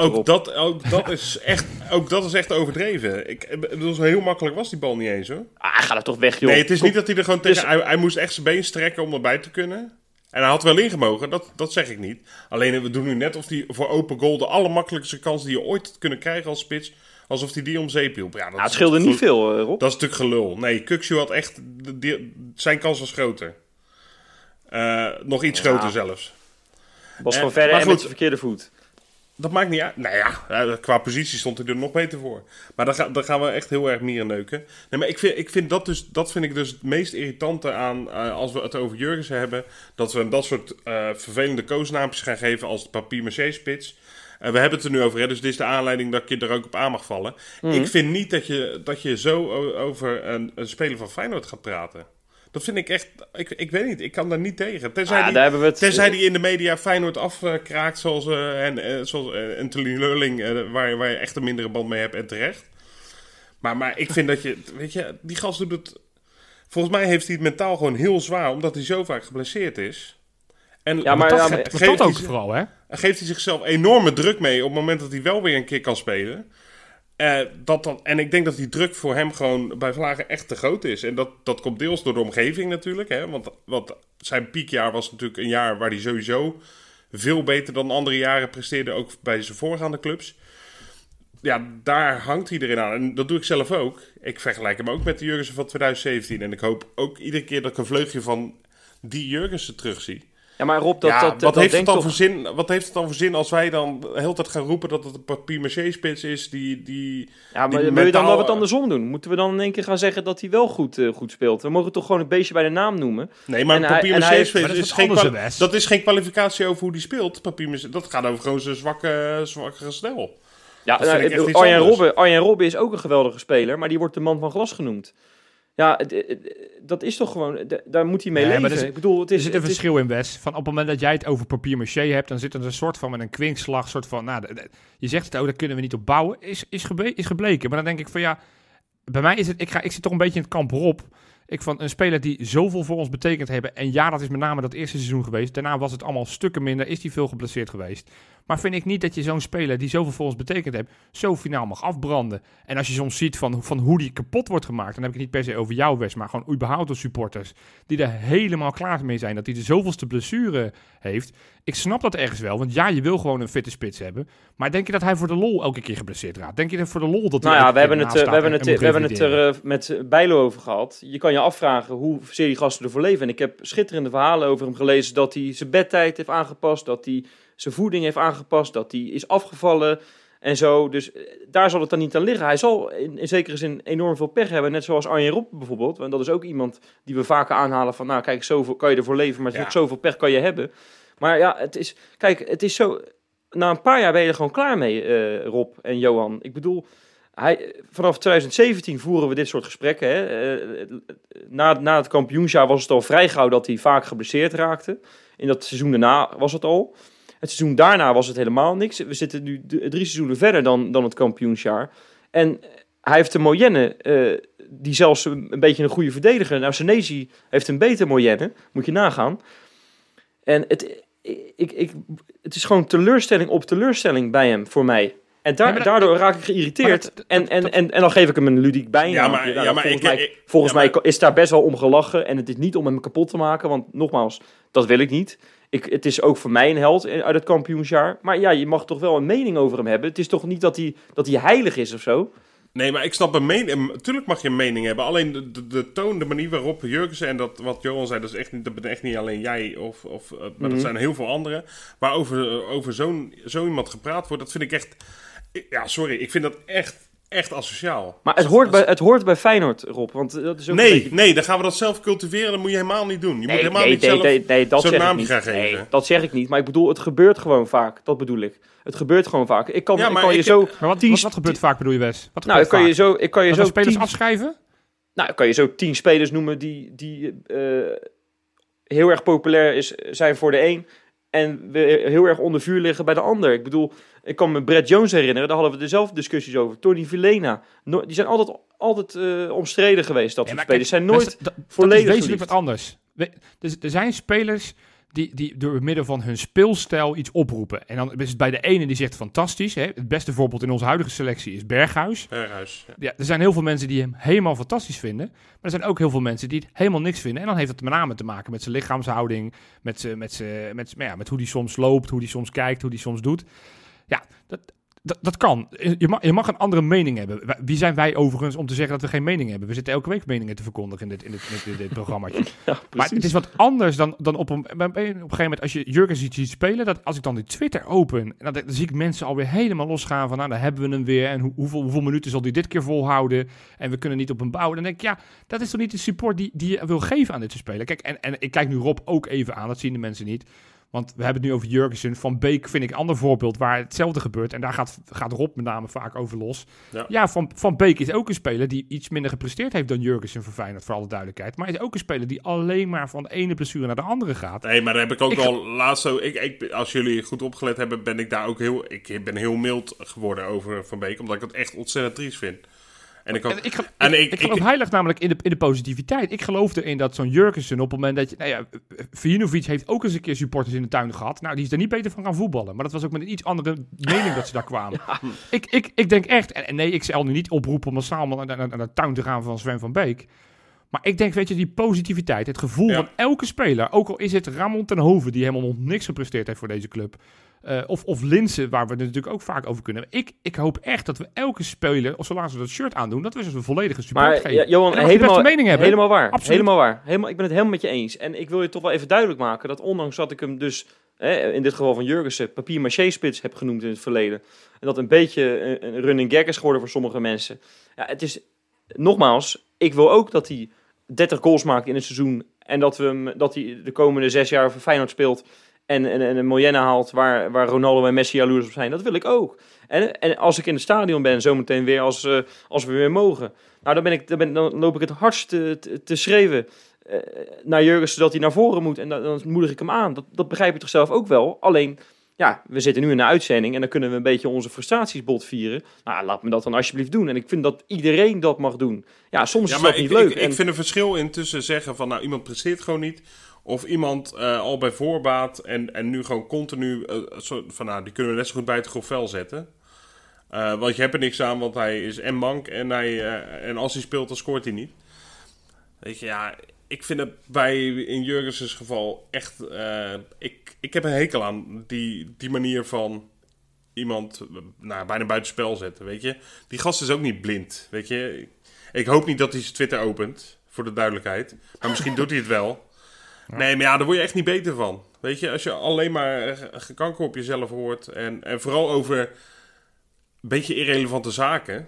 Ook dat is echt overdreven. Zo heel makkelijk was die bal niet eens, hoor. Ga er toch weg, joh. Nee, het is niet dat hij er gewoon tegen... Hij moest echt zijn been strekken om erbij te kunnen. En hij had wel ingemogen, dat zeg ik niet. Alleen we doen nu net of hij voor open goal de allermakkelijkste kans die je ooit had kunnen krijgen als spits... Alsof hij die om zeep hielp. Ja, het scheelde niet veel, Rob. Dat is natuurlijk gelul. Nee, Kukçu had echt... zijn kans was groter. Nog iets groter zelfs. Was gewoon verder en met de verkeerde voet. Dat maakt niet uit. Nou ja, qua positie stond hij er nog beter voor. Maar dan gaan we echt heel erg mierenneuken. Nee, maar dat vind ik dus het meest irritante aan... als we het over Jurgensen hebben... dat we hem dat soort vervelende koosnaampjes gaan geven... als de papier-maché-spits... we hebben het er nu over, hè, dus dit is de aanleiding dat je er ook op aan mag vallen. Mm-hmm. Ik vind niet dat je zo over een speler van Feyenoord gaat praten. Dat vind ik echt... Ik weet niet, ik kan daar niet tegen. Tenzij die in de media Feyenoord afkraakt zoals een telelulling waar je echt een mindere band mee hebt en terecht. Maar ik vind dat je... Weet je, die gast doet het... Volgens mij heeft hij het mentaal gewoon heel zwaar, omdat hij zo vaak geblesseerd is. En dat ook vooral, hè? Geeft hij zichzelf enorme druk mee op het moment dat hij wel weer een keer kan spelen. En ik denk dat die druk voor hem gewoon bij Vlagen echt te groot is. En dat komt deels door de omgeving natuurlijk. Hè? Want zijn piekjaar was natuurlijk een jaar waar hij sowieso veel beter dan andere jaren presteerde. Ook bij zijn voorgaande clubs. Ja, daar hangt hij erin aan. En dat doe ik zelf ook. Ik vergelijk hem ook met de Jurgensen van 2017. En ik hoop ook iedere keer dat ik een vleugje van die Jurgensen terugzie. Ja, maar Rob, wat heeft het dan voor zin als wij dan de hele tijd gaan roepen dat het een papier-maché-spits is die ja, maar wil je dan wel wat andersom doen? Moeten we dan in één keer gaan zeggen dat hij wel goed speelt? We mogen toch gewoon het beestje bij de naam noemen? Nee, maar een papier-maché-spits dat is geen kwalificatie over hoe die speelt. Dat gaat over gewoon zijn zwakke gestel. Ja, Arjen Robben is ook een geweldige speler, maar die wordt de man van glas genoemd. Ja, dat is toch gewoon... Daar moet hij mee leven. Ik bedoel, er zit een verschil in, Wes. Van op het moment dat jij het over papier-maché hebt... dan zit er een soort van met een kwinkslag... soort van, je zegt het ook, daar kunnen we niet op bouwen. Is gebleken. Maar dan denk ik van ja... Bij mij is het... Ik zit toch een beetje in het kamp Rob. Ik van een speler die zoveel voor ons betekend hebben... en ja, dat is met name dat eerste seizoen geweest. Daarna was het allemaal stukken minder. Is hij veel geblesseerd geweest. Maar vind ik niet dat je zo'n speler die zoveel voor ons betekend heeft... zo finaal mag afbranden. En als je soms ziet van hoe die kapot wordt gemaakt... dan heb ik het niet per se over jou, Wes... maar gewoon überhaupt door supporters... die er helemaal klaar mee zijn... dat hij de zoveelste blessure heeft. Ik snap dat ergens wel. Want ja, je wil gewoon een fitte spits hebben. Maar denk je dat hij voor de lol elke keer geblesseerd raakt? Denk je dat voor de lol dat hij... Nou ja, we hebben het er met Bijlo over gehad. Je kan je afvragen hoezeer die gasten ervoor leven. En ik heb schitterende verhalen over hem gelezen... dat hij zijn bedtijd heeft aangepast... dat hij zijn voeding heeft aangepast... dat hij is afgevallen en zo. Dus daar zal het dan niet aan liggen. Hij zal in zekere zin enorm veel pech hebben. Net zoals Arjen Robben bijvoorbeeld. Want dat is ook iemand die we vaker aanhalen van... nou kijk, zoveel kan je ervoor leven... maar ook zoveel pech kan je hebben. Maar ja, het is zo... Na een paar jaar ben je er gewoon klaar mee, Rob en Johan. Ik bedoel... Vanaf 2017 voeren we dit soort gesprekken. Hè. Na het kampioensjaar was het al vrij gauw dat hij vaak geblesseerd raakte. In dat seizoen daarna was het al. Het seizoen daarna was het helemaal niks. We zitten nu 3 seizoenen verder dan het kampioensjaar. En hij heeft een moyenne die zelfs een beetje een goede verdediger... Nou, Senesi heeft een beter moyenne, moet je nagaan. En het is gewoon teleurstelling op teleurstelling bij hem, voor mij. En daardoor raak ik geïrriteerd. En dan geef ik hem een ludiek bijnaam. Volgens mij is daar best wel om gelachen. En het is niet om hem kapot te maken. Want nogmaals, dat wil ik niet. Het is ook voor mij een held uit het kampioensjaar. Maar ja, je mag toch wel een mening over hem hebben. Het is toch niet dat hij heilig is of zo? Nee, maar ik snap een mening. Natuurlijk mag je een mening hebben. Alleen de toon, de manier waarop Jurgensen en dat wat Johan zei, dat ben echt niet alleen jij maar dat zijn heel veel anderen. Maar over zo iemand gepraat wordt, dat vind ik echt... Ja, sorry, ik vind dat echt asociaal. Maar het hoort bij Feyenoord, Rob. Want dat is ook nee, dan gaan we dat zelf cultiveren. Dat moet je helemaal niet doen. Je moet helemaal niet zelf zo'n naam gaan geven. Nee, dat zeg ik niet. Maar ik bedoel, het gebeurt gewoon vaak. Dat bedoel ik. Het gebeurt gewoon vaak. Wat gebeurt vaak, bedoel je, Wes? Ik kan je zo spelers afschrijven? Nou, kan je zo 10 spelers noemen die heel erg populair zijn voor de een en heel erg onder vuur liggen bij de ander. Ik bedoel, ik kan me Brad Jones herinneren, daar hadden we dezelfde discussies over. Tony Villena, die zijn altijd omstreden geweest. Dat soort spelers zijn nooit volledig dat is wezenlijk wat anders. Dus er zijn spelers die door middel van hun speelstijl iets oproepen. En dan is het bij de ene die zegt fantastisch. Hè? Het beste voorbeeld in onze huidige selectie is Berghuis. Ja, er zijn heel veel mensen die hem helemaal fantastisch vinden. Maar er zijn ook heel veel mensen die het helemaal niks vinden. En dan heeft het met name te maken met zijn lichaamshouding. Met hoe hij soms loopt, hoe hij soms kijkt, hoe hij soms doet. Ja, dat kan. Je mag een andere mening hebben. Wie zijn wij overigens om te zeggen dat we geen mening hebben? We zitten elke week meningen te verkondigen in dit programmaatje. Ja, maar het is wat anders dan op een gegeven moment als je Jurgensen ziet spelen. Dat als ik dan die Twitter open, dan zie ik mensen alweer helemaal losgaan van, nou, dan hebben we hem weer. En hoeveel minuten zal hij dit keer volhouden? En we kunnen niet op hem bouwen. Dan denk ik, ja, dat is toch niet de support die je wil geven aan dit te spelen. Kijk, en ik kijk nu Rob ook even aan. Dat zien de mensen niet. Want we hebben het nu over Jurgensen. Van Beek vind ik een ander voorbeeld waar hetzelfde gebeurt. En daar gaat Rob met name vaak over los. Ja, Van Beek is ook een speler die iets minder gepresteerd heeft dan Jurgensen voor Feyenoord, voor alle duidelijkheid. Maar is ook een speler die alleen maar van de ene blessure naar de andere gaat. Nee, maar daar heb ik ook wel laatst zo... als jullie goed opgelet hebben, ben ik daar ook ik ben heel mild geworden over Van Beek. Omdat ik het echt ontzettend triest vind. Ik geloof heilig namelijk in de positiviteit. Ik geloof erin dat zo'n Jurgensen op het moment dat je... Nou ja, Vujinovic heeft ook eens een keer supporters in de tuin gehad. Nou, die is er niet beter van gaan voetballen. Maar dat was ook met een iets andere mening dat ze daar kwamen. Ja. Ik denk echt... En nee, ik zal nu niet oproepen om massaal naar de tuin te gaan van Sven van Beek. Maar ik denk, weet je, die positiviteit, het gevoel van elke speler... Ook al is het Ramon ten Hove, die helemaal nog niks gepresteerd heeft voor deze club... Of Linse, waar we het natuurlijk ook vaak over kunnen hebben. Ik hoop echt dat we elke speler, of zolang ze dat shirt aandoen, dat we ze een volledige support geven. Ja, Johan, helemaal mening hebben. Helemaal waar. Absoluut. Helemaal waar. Ik ben het helemaal met je eens. En ik wil je toch wel even duidelijk maken dat ondanks dat ik hem dus, in dit geval van Jurgensen, papier-maché-spits heb genoemd in het verleden. En dat een beetje een running gag is geworden voor sommige mensen. Ja, het is, nogmaals, ik wil ook dat hij 30 goals maakt in het seizoen. En dat hij de komende 6 jaar voor Feyenoord speelt. En een miljoen haalt waar Ronaldo en Messi jaloers op zijn. Dat wil ik ook. En als ik in het stadion ben, zometeen weer als we weer mogen. Nou, dan loop ik het hardst te schreeuwen naar Jurgensen dat hij naar voren moet. En dan moedig ik hem aan. Dat begrijp je toch zelf ook wel. Alleen, ja, we zitten nu in een uitzending en dan kunnen we een beetje onze frustraties botvieren. Nou, laat me dat dan alsjeblieft doen. En ik vind dat iedereen dat mag doen. Ja, soms is dat niet leuk. Ik vind een verschil in tussen zeggen van, nou, iemand presteert gewoon niet... Of iemand al bij voorbaat en nu gewoon continu... die kunnen we net zo goed buiten grof vel zetten. Want je hebt er niks aan, want hij is en mank en als hij speelt, dan scoort hij niet. Weet je, ja, ik vind het in Jurgensens geval echt... Ik heb een hekel aan die manier van iemand bijna buitenspel zetten, weet je. Die gast is ook niet blind, weet je. Ik hoop niet dat hij zijn Twitter opent, voor de duidelijkheid. Maar misschien doet hij het wel... Ja. Nee, maar ja, daar word je echt niet beter van. Weet je, als je alleen maar gekanker op jezelf hoort... en vooral over een beetje irrelevante zaken...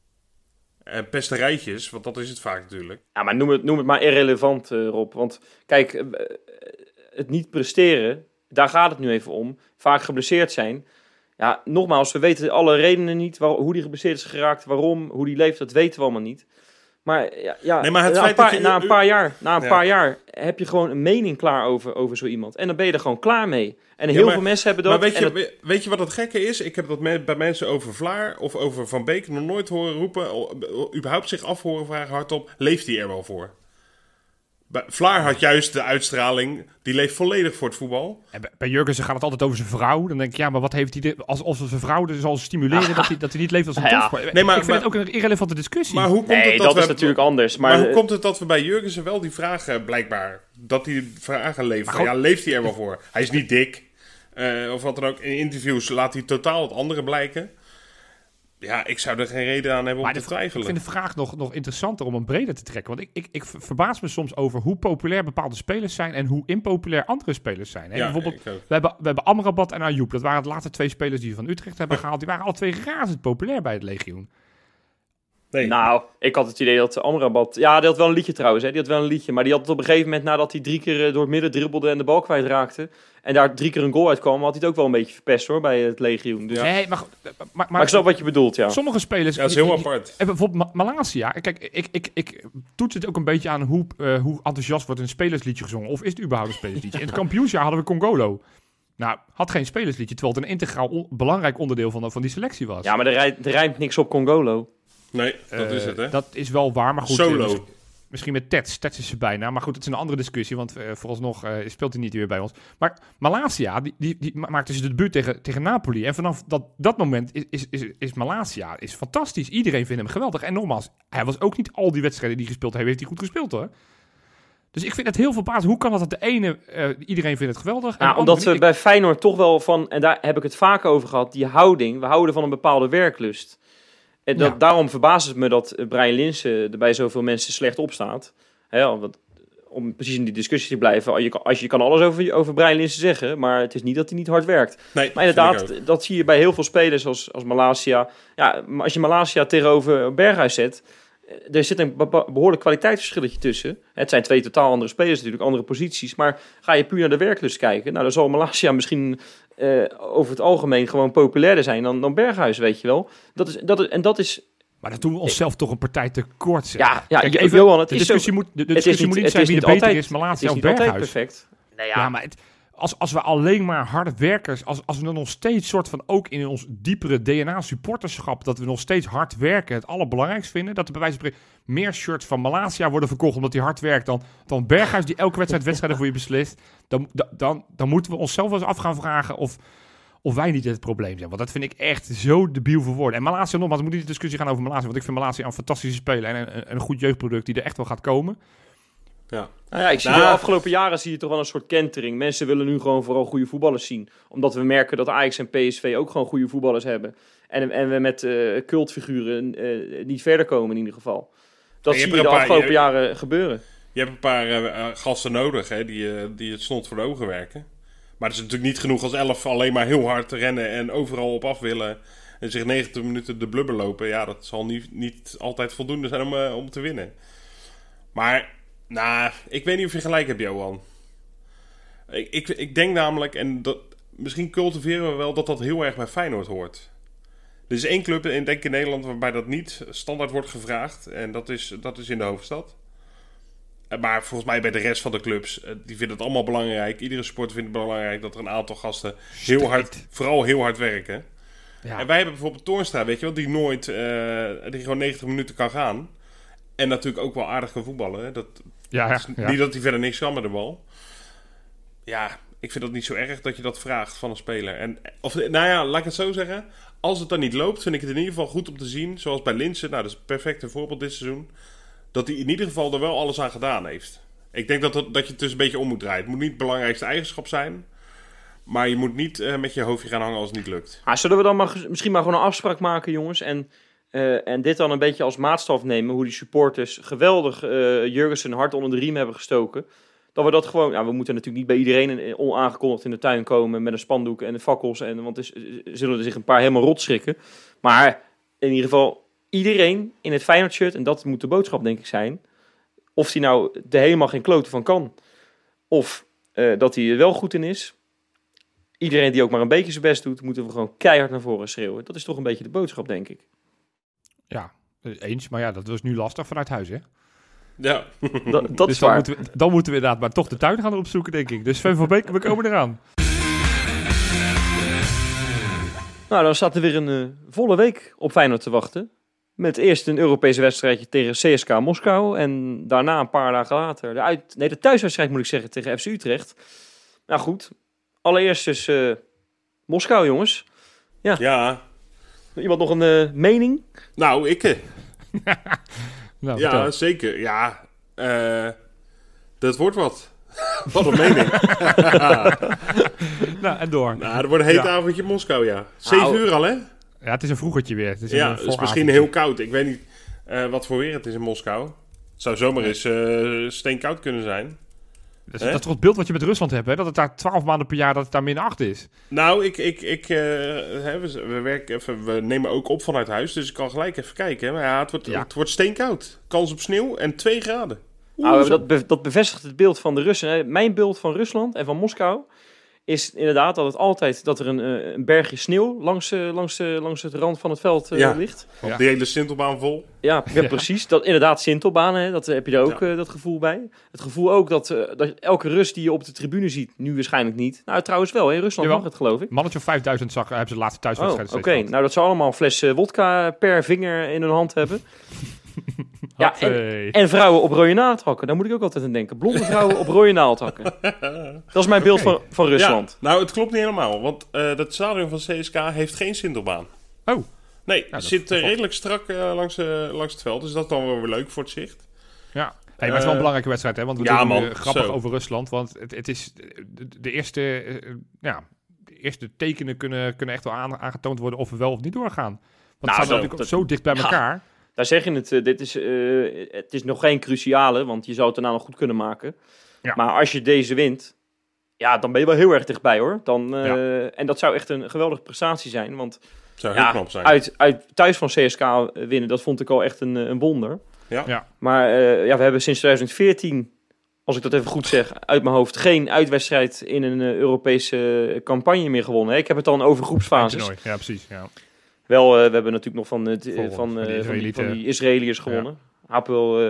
en pesterijtjes, want dat is het vaak natuurlijk. Ja, maar noem het maar irrelevant, Rob. Want kijk, het niet presteren, daar gaat het nu even om. Vaak geblesseerd zijn. Ja, nogmaals, we weten alle redenen niet... hoe die geblesseerd is geraakt, waarom, hoe die leeft... dat weten we allemaal niet. Maar ja, nee, maar na een paar jaar heb je gewoon een mening klaar over zo iemand. En dan ben je er gewoon klaar mee. En heel veel mensen hebben dat. Maar weet je wat het gekke is? Ik heb dat bij mensen over Vlaar of over Van Beek nog nooit horen roepen. Überhaupt zich af horen vragen hardop. Leeft hij er wel voor? Vlaar had juist de uitstraling, die leeft volledig voor het voetbal. En bij Jurgensen gaat het altijd over zijn vrouw. Dan denk ik, ja, maar wat heeft hij... Alsof zijn vrouw dus zal stimuleren dat hij niet leeft als een topspeler. Nee, ik vind het ook een irrelevante discussie. Maar hoe komt het dat is natuurlijk anders. Maar hoe komt het dat we bij Jurgensen wel die vragen, blijkbaar, dat die vragen leven? Ja, leeft hij er wel voor? Hij is niet dik. Of wat dan ook. In interviews laat hij totaal het andere blijken. Ja, ik zou er geen reden aan hebben om te twijfelen. Ik vind de vraag nog interessanter om hem breder te trekken. Want ik verbaas me soms over hoe populair bepaalde spelers zijn... en hoe impopulair andere spelers zijn. Ja, bijvoorbeeld, we hebben Amrabat en Ayoub. Dat waren de laatste 2 spelers die we van Utrecht hebben gehaald. Die waren alle 2 razend populair bij het legioen. Nee. Nou, ik had het idee dat Amrabat... Ja, die had wel een liedje trouwens. Hè. Die had wel een liedje. Maar die had het op een gegeven moment, nadat hij 3 keer door het midden dribbelde en de bal kwijtraakte, en daar 3 keer een goal uitkwam, had hij het ook wel een beetje verpest hoor, bij het legioen. Dus... Ja. Nee, maar ik snap wat je bedoelt, ja. Sommige spelers... Ja, dat is heel apart. En bijvoorbeeld Malasia. Kijk, ik toets het ook een beetje aan hoe enthousiast wordt een spelersliedje gezongen. Of is het überhaupt een spelersliedje? In het kampioensjaar hadden we Congolo. Nou, had geen spelersliedje, terwijl het een integraal belangrijk onderdeel van die selectie was. Ja, maar er rijmt niks op Congolo. Nee, dat is het, hè? Dat is wel waar, maar goed. Solo. Misschien met Tats. Tats is er bijna. Maar goed, het is een andere discussie, want vooralsnog speelt hij niet weer bij ons. Maar Malasia, die maakte dus de debuut tegen Napoli. En vanaf dat moment is Malasia fantastisch. Iedereen vindt hem geweldig. En nogmaals, hij was ook niet al die wedstrijden die gespeeld heeft hij goed gespeeld hoor. Dus ik vind het heel verbaasd. Hoe kan dat de ene, iedereen vindt het geweldig? Ja, omdat we bij Feyenoord toch wel van, en daar heb ik het vaak over gehad, die houding. We houden van een bepaalde werklust. En daarom verbaast het me dat Brian Linssen er bij zoveel mensen slecht op staat. Om precies in die discussie te blijven. Je kan alles over Brian Linssen zeggen, maar het is niet dat hij niet hard werkt. Nee, maar inderdaad, dat zie je bij heel veel spelers als Malasia. Ja, als je Malasia tegenover Berghuis zet, er zit een behoorlijk kwaliteitsverschilletje tussen. Het zijn 2 totaal andere spelers natuurlijk, andere posities. Maar ga je puur naar de werklust kijken, nou dan zal Malasia misschien over het algemeen gewoon populairder zijn dan Berghuis, weet je wel. Dat is Maar dat doen we onszelf toch een partij tekort. Ja, kijk, even, Johan, de discussie moet niet zijn wie de beter is, Malasia of Berghuis. Het is niet altijd perfect. Nee, ja, maar als we alleen maar harde werkers, als we dan nog steeds soort van ook in ons diepere DNA-supporterschap, dat we nog steeds hard werken het allerbelangrijkst vinden, dat er bij wijze van meer shirts van Malasia worden verkocht omdat hij hard werkt dan Berghuis die elke wedstrijden voor je beslist, dan moeten we onszelf wel eens af gaan vragen of wij niet het probleem zijn. Want dat vind ik echt zo debiel voor woorden. En Malasia nogmaals, we moeten niet de discussie gaan over Malasia, want ik vind Malasia een fantastische speler en een goed jeugdproduct die er echt wel gaat komen. Ja. Nou ja, ik zie de afgelopen jaren zie je toch wel een soort kentering. Mensen willen nu gewoon vooral goede voetballers zien. Omdat we merken dat Ajax en PSV ook gewoon goede voetballers hebben. En we met cultfiguren niet verder komen in ieder geval. Dat zie je de afgelopen jaren gebeuren. Je hebt een paar gasten nodig hè, die het snot voor de ogen werken. Maar het is natuurlijk niet genoeg als 11 alleen maar heel hard rennen en overal op af willen. En zich 90 minuten de blubber lopen. Ja, dat zal niet altijd voldoende zijn om te winnen. Maar... Nou, ik weet niet of je gelijk hebt, Johan. Ik denk namelijk, en misschien cultiveren we wel dat heel erg bij Feyenoord hoort. Er is 1 club denk ik in Nederland waarbij dat niet standaard wordt gevraagd. En dat is in de hoofdstad. Maar volgens mij bij de rest van de clubs, die vinden het allemaal belangrijk. Iedere supporter vindt het belangrijk dat er een aantal gasten vooral heel hard werken. Ja. En wij hebben bijvoorbeeld Toornstra, weet je wel, die nooit, die gewoon 90 minuten kan gaan. En natuurlijk ook wel aardig kan voetballen. Hè? Niet dat hij verder niks kan met de bal. Ja, ik vind dat niet zo erg dat je dat vraagt van een speler. Laat ik het zo zeggen. Als het dan niet loopt, vind ik het in ieder geval goed om te zien. Zoals bij Linssen, dat is een perfecte voorbeeld dit seizoen. Dat hij in ieder geval er wel alles aan gedaan heeft. Ik denk dat je het dus een beetje om moet draaien. Het moet niet het belangrijkste eigenschap zijn. Maar je moet niet met je hoofdje gaan hangen als het niet lukt. Zullen we dan misschien maar gewoon een afspraak maken, jongens? En dit dan een beetje als maatstaf nemen. Hoe die supporters geweldig Jurgensen hard onder de riem hebben gestoken. Dat we dat gewoon... we moeten natuurlijk niet bij iedereen onaangekondigd in de tuin komen met een spandoek en de fakkels. Want er zullen er zich een paar helemaal rot schrikken. Maar in ieder geval iedereen in het Feyenoord shirt. En dat moet de boodschap denk ik zijn. Of hij nou er helemaal geen kloten van kan. Of dat hij er wel goed in is. Iedereen die ook maar een beetje zijn best doet, moeten we gewoon keihard naar voren schreeuwen. Dat is toch een beetje de boodschap, denk ik. Ja, eens. Maar ja, dat was nu lastig vanuit huis, hè? Ja. Dat dus is waar. Dan moeten we inderdaad maar toch de tuin gaan opzoeken, denk ik. Dus Sven van Beek, we komen eraan. Nou, dan staat er weer een volle week op Feyenoord te wachten. Met eerst een Europese wedstrijdje tegen CSKA Moskou. En daarna een paar dagen later de thuiswedstrijd moet ik zeggen tegen FC Utrecht. Nou goed, allereerst dus Moskou, jongens. Ja. Iemand nog een mening? Nou, ik. Nou, ja, vertel. zeker. Ja, dat wordt wat. Wat een mening. Nou, en door. Nou, er wordt een heet avondje in Moskou, ja. 7 uur al, hè? Ja, het is een vroegertje weer. Het is Het is misschien heel koud. Ik weet niet wat voor weer het is in Moskou. Het zou zomaar eens steenkoud kunnen zijn. Dat is toch het beeld wat je met Rusland hebt, hè? Dat het daar 12 maanden per jaar, dat het daar -8 is. Nou, we nemen ook op vanuit huis, dus ik kan gelijk even kijken. Hè. Maar ja, het wordt steenkoud. Kans op sneeuw en 2 graden. Dat bevestigt het beeld van de Russen. Hè. Mijn beeld van Rusland en van Moskou is inderdaad dat er een bergje sneeuw langs het rand van het veld ligt. Ja. Die hele Sintelbaan vol. Ja, precies. Dat, inderdaad, Sintelbaan, hè, dat heb je daar ook dat gevoel bij. Het gevoel ook dat elke Rus die je op de tribune ziet, nu waarschijnlijk niet. Nou, trouwens wel, in Rusland mag het, geloof ik. Mannetje of 5000 hebben ze de laatste thuiswedstrijd. Oké. Nou, dat ze allemaal een fles wodka per vinger in hun hand hebben. Ja, en vrouwen op rode naaldhakken. Daar moet ik ook altijd aan denken. Blonde vrouwen op rode naaldhakken. Dat is mijn beeld van Rusland. Ja, nou, het klopt niet helemaal. Want dat stadion van CSK heeft geen Sintelbaan. Oh. Nee, het zit redelijk strak langs het veld. Dus dat is dan wel weer leuk voor het zicht. Ja. Maar het is wel een belangrijke wedstrijd, hè? Want we doen grappig over Rusland. Want het is de eerste tekenen kunnen echt wel aangetoond worden of we wel of niet doorgaan. Want het staat natuurlijk zo dicht bij elkaar. Daar zeg je het. Het is nog geen cruciale, want je zou het daarna nog goed kunnen maken. Ja. Maar als je deze wint, ja, dan ben je wel heel erg dichtbij, hoor. En dat zou echt een geweldige prestatie zijn. Want zou heel knap zijn. Uit thuis van CSK winnen, dat vond ik al echt een wonder. Ja. Maar we hebben sinds 2014, als ik dat even goed zeg, uit mijn hoofd, geen uitwedstrijd in een Europese campagne meer gewonnen. Ik heb het dan over groepsfases. Ja, precies. Ja. Wel, we hebben natuurlijk nog van die Israëliërs gewonnen. Hapoel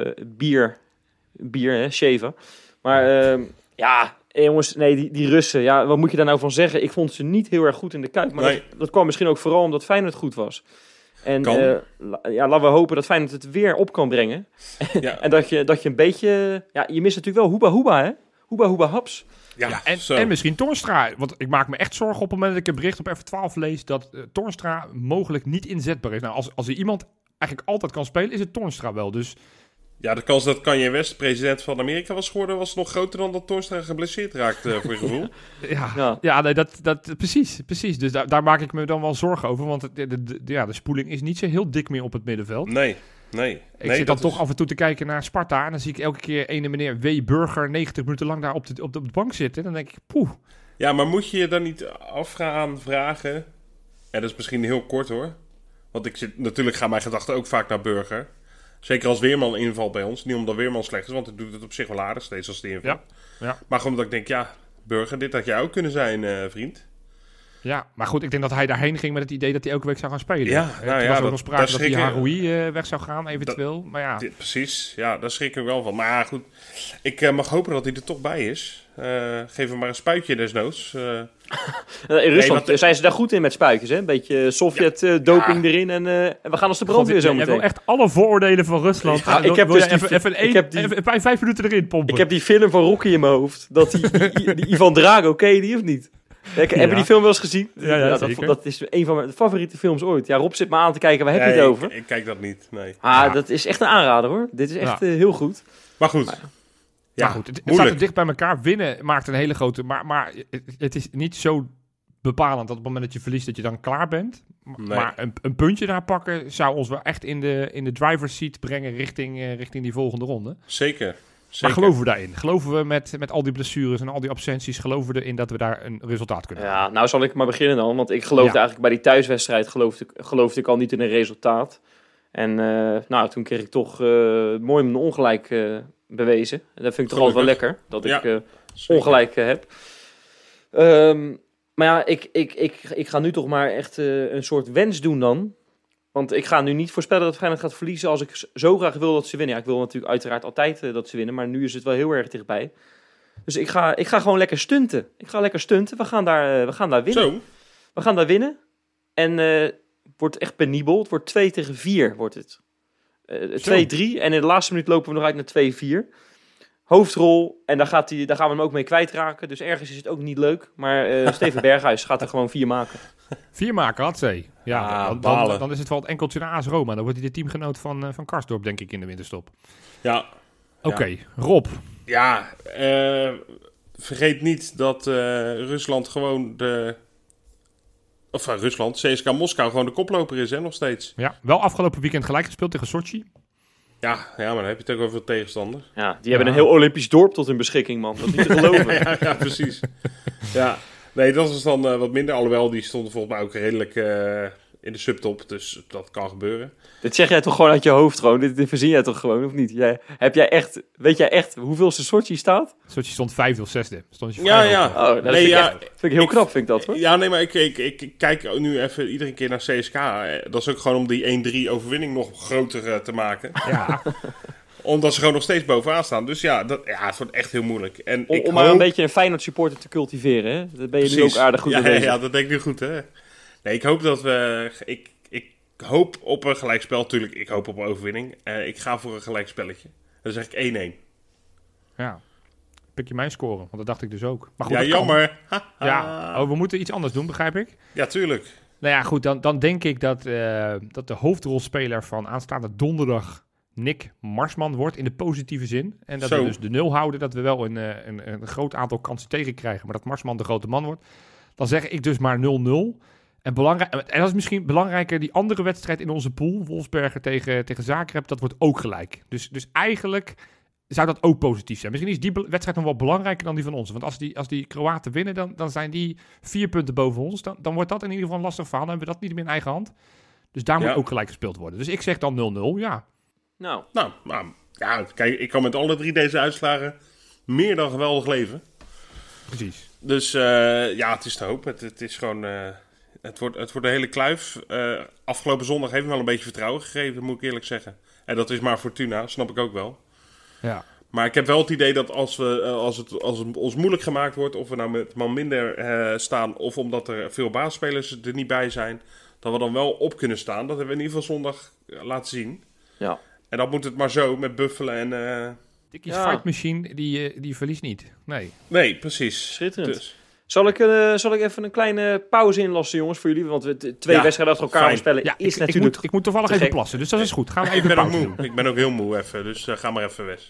bier, hè, Sheva. Maar jongens, nee, die Russen, ja, wat moet je daar nou van zeggen? Ik vond ze niet heel erg goed in de Kuip. Maar dat kwam misschien ook vooral omdat Feyenoord goed was. En laten we hopen dat Feyenoord het weer op kan brengen. Ja. En dat je een beetje... Ja, je mist natuurlijk wel Hoeba, hè? Hoeba Haps. Ja, en misschien Toornstra. Want ik maak me echt zorgen op het moment dat ik een bericht op F12 lees dat Toornstra mogelijk niet inzetbaar is. Nou, als er iemand eigenlijk altijd kan spelen, is het Toornstra wel. Dus... Ja, de kans dat Kanye West president van Amerika was geworden, was nog groter dan dat Toornstra geblesseerd raakt, voor je gevoel. Nee, dat precies. Dus daar maak ik me dan wel zorgen over. Want de spoeling is niet zo heel dik meer op het middenveld. Nee. Ik zit dan toch af en toe te kijken naar Sparta. En dan zie ik elke keer ene meneer W. Burger 90 minuten lang daar op de bank zitten. Dan denk ik, poeh. Ja, maar moet je je dan niet afgaan vragen? En dat is misschien heel kort, hoor. Want natuurlijk gaan mijn gedachten ook vaak naar Burger. Zeker als Weerman invalt bij ons. Niet omdat Weerman slecht is, want hij doet het op zich wel aardig steeds als hij invalt. Ja. Maar gewoon omdat ik denk, Burger, dit had jij ook kunnen zijn, vriend. Ja, maar goed, ik denk dat hij daarheen ging met het idee dat hij elke week zou gaan spelen. Ja, er was ook nog sprake dat hij Haroui weg zou gaan, eventueel. Maar ja. Precies, ja, daar schrik ik wel van. Maar goed, ik mag hopen dat hij er toch bij is. Geef hem maar een spuitje desnoods. In Rusland zijn ze daar goed in met spuitjes, hè? Een beetje Sovjet-doping erin en we gaan als de brandweer zo meteen. Je hebt wel echt alle vooroordelen van Rusland. Ja, ik heb even 5 minuten erin pompen. Ik heb die film van Rocky in mijn hoofd. Dat die Ivan Drago, ken je die of niet? Heb je die film wel eens gezien? Ja, dat is een van mijn favoriete films ooit. Ja, Rob zit me aan te kijken, waar heb je het over? Ik kijk dat niet, nee. Dat is echt een aanrader, hoor. Dit is echt heel goed. Maar goed. Het staat er dicht bij elkaar. Winnen maakt een hele grote... Maar het is niet zo bepalend dat op het moment dat je verliest dat je dan klaar bent. Nee. Maar een puntje daar pakken zou ons wel echt in de driver's seat brengen richting die volgende ronde. Zeker. Maar geloven we daarin? Geloven we met al die blessures en al die absenties, geloven we erin dat we daar een resultaat kunnen halen? Ja, nou zal ik maar beginnen dan. Want ik geloofde eigenlijk bij die thuiswedstrijd geloofde ik al niet in een resultaat. En toen kreeg ik toch mooi mijn ongelijk bewezen. En dat vind ik toch altijd wel lekker, dat ik ongelijk heb. Maar ja, ik ga nu toch maar echt een soort wens doen dan. Want ik ga nu niet voorspellen dat Feyenoord gaat verliezen als ik zo graag wil dat ze winnen. Ja, ik wil natuurlijk uiteraard altijd dat ze winnen, maar nu is het wel heel erg dichtbij. Dus ik ga gewoon lekker stunten. We gaan daar winnen. Zo. We gaan daar winnen. En het wordt echt penibel. Het wordt 2-4 wordt het. 2-3 en in de laatste minuut lopen we nog uit naar 2-4. Hoofdrol en daar gaan we hem ook mee kwijtraken. Dus ergens is het ook niet leuk. Maar Steven Berghuis gaat er gewoon 4 maken. 4 maken, had ze. Ja, dan is het wel het enkeltje naar AS Roma. Dan wordt hij de teamgenoot van Karsdorp, denk ik, in de winterstop. Ja. Oké, Rob. Ja, vergeet niet dat Rusland gewoon CSKA Moskou gewoon de koploper is, hè, nog steeds. Ja, wel afgelopen weekend gelijk gespeeld tegen Sochi. Ja, maar dan heb je het ook over veel tegenstander. Ja, die hebben een heel Olympisch dorp tot hun beschikking, man. Dat is niet te geloven. ja, precies. Ja, nee, dat is dan wat minder. Alhoewel, die stonden volgens mij ook redelijk in de subtop. Dus dat kan gebeuren. Dit zeg jij toch gewoon uit je hoofd gewoon? Dit verzin jij toch gewoon, of niet? Weet jij echt hoeveelste Sochi staat? Sochi stond 5 of 6e. Stond je Ja. Oh, dat vind ik heel knap, vind ik dat, hoor. Ja, nee, maar ik kijk nu even iedere keer naar CSK. Dat is ook gewoon om die 1-3 overwinning nog groter te maken. Ja. Omdat ze gewoon nog steeds bovenaan staan. Dus het wordt echt heel moeilijk. En om maar een beetje een Feyenoord supporter te cultiveren, hè? Dat ben je nu ook aardig goed in bezig. Ja, dat denk ik nu goed, hè? Nee, ik hoop dat we... Ik hoop op een gelijkspel, natuurlijk. Ik hoop op een overwinning. Ik ga voor een gelijkspelletje. Dan zeg ik 1-1. Ja. Pik je mijn scoren, want dat dacht ik dus ook. Maar goed, ja, jammer. Ja, we moeten iets anders doen, begrijp ik? Ja, tuurlijk. Nou ja, goed, dan denk ik dat de hoofdrolspeler van aanstaande donderdag Nick Marsman wordt in de positieve zin. En dat we dus de 0 houden, dat we wel een groot aantal kansen tegenkrijgen, maar dat Marsman de grote man wordt. Dan zeg ik dus maar 0-0. En dat is misschien belangrijker, die andere wedstrijd in onze pool, Wolfsberger tegen Zagreb, dat wordt ook gelijk. Dus eigenlijk zou dat ook positief zijn. Misschien is die wedstrijd nog wel belangrijker dan die van ons. Want als die Kroaten winnen, dan zijn die 4 punten boven ons. Dan wordt dat in ieder geval een lastig verhaal. Dan hebben we dat niet meer in eigen hand. Dus daar moet ook gelijk gespeeld worden. Dus ik zeg dan 0-0, ja. Nou, kijk, ik kan met alle 3 deze uitslagen meer dan geweldig leven. Precies. Dus het is te hoop. Het is gewoon... Het wordt een hele kluif. Afgelopen zondag heeft me wel een beetje vertrouwen gegeven, moet ik eerlijk zeggen. En dat is maar Fortuna, snap ik ook wel. Ja. Maar ik heb wel het idee dat als het ons moeilijk gemaakt wordt, of we nou met man minder staan, of omdat er veel basisspelers er niet bij zijn, dat we dan wel op kunnen staan. Dat hebben we in ieder geval zondag laten zien. Ja. En dan moet het maar zo, met buffelen en... Dickie's Fight Machine, die verliest niet. Nee, precies. Schitterend. Dus. Zal ik even een kleine pauze inlassen, jongens, voor jullie? Want we 2 wedstrijden achter elkaar spelen is natuurlijk... Ik moet toevallig even plassen, dus dat is goed. Gaan we even pauze doen. Ik ben ook heel moe even, dus ga maar even weg.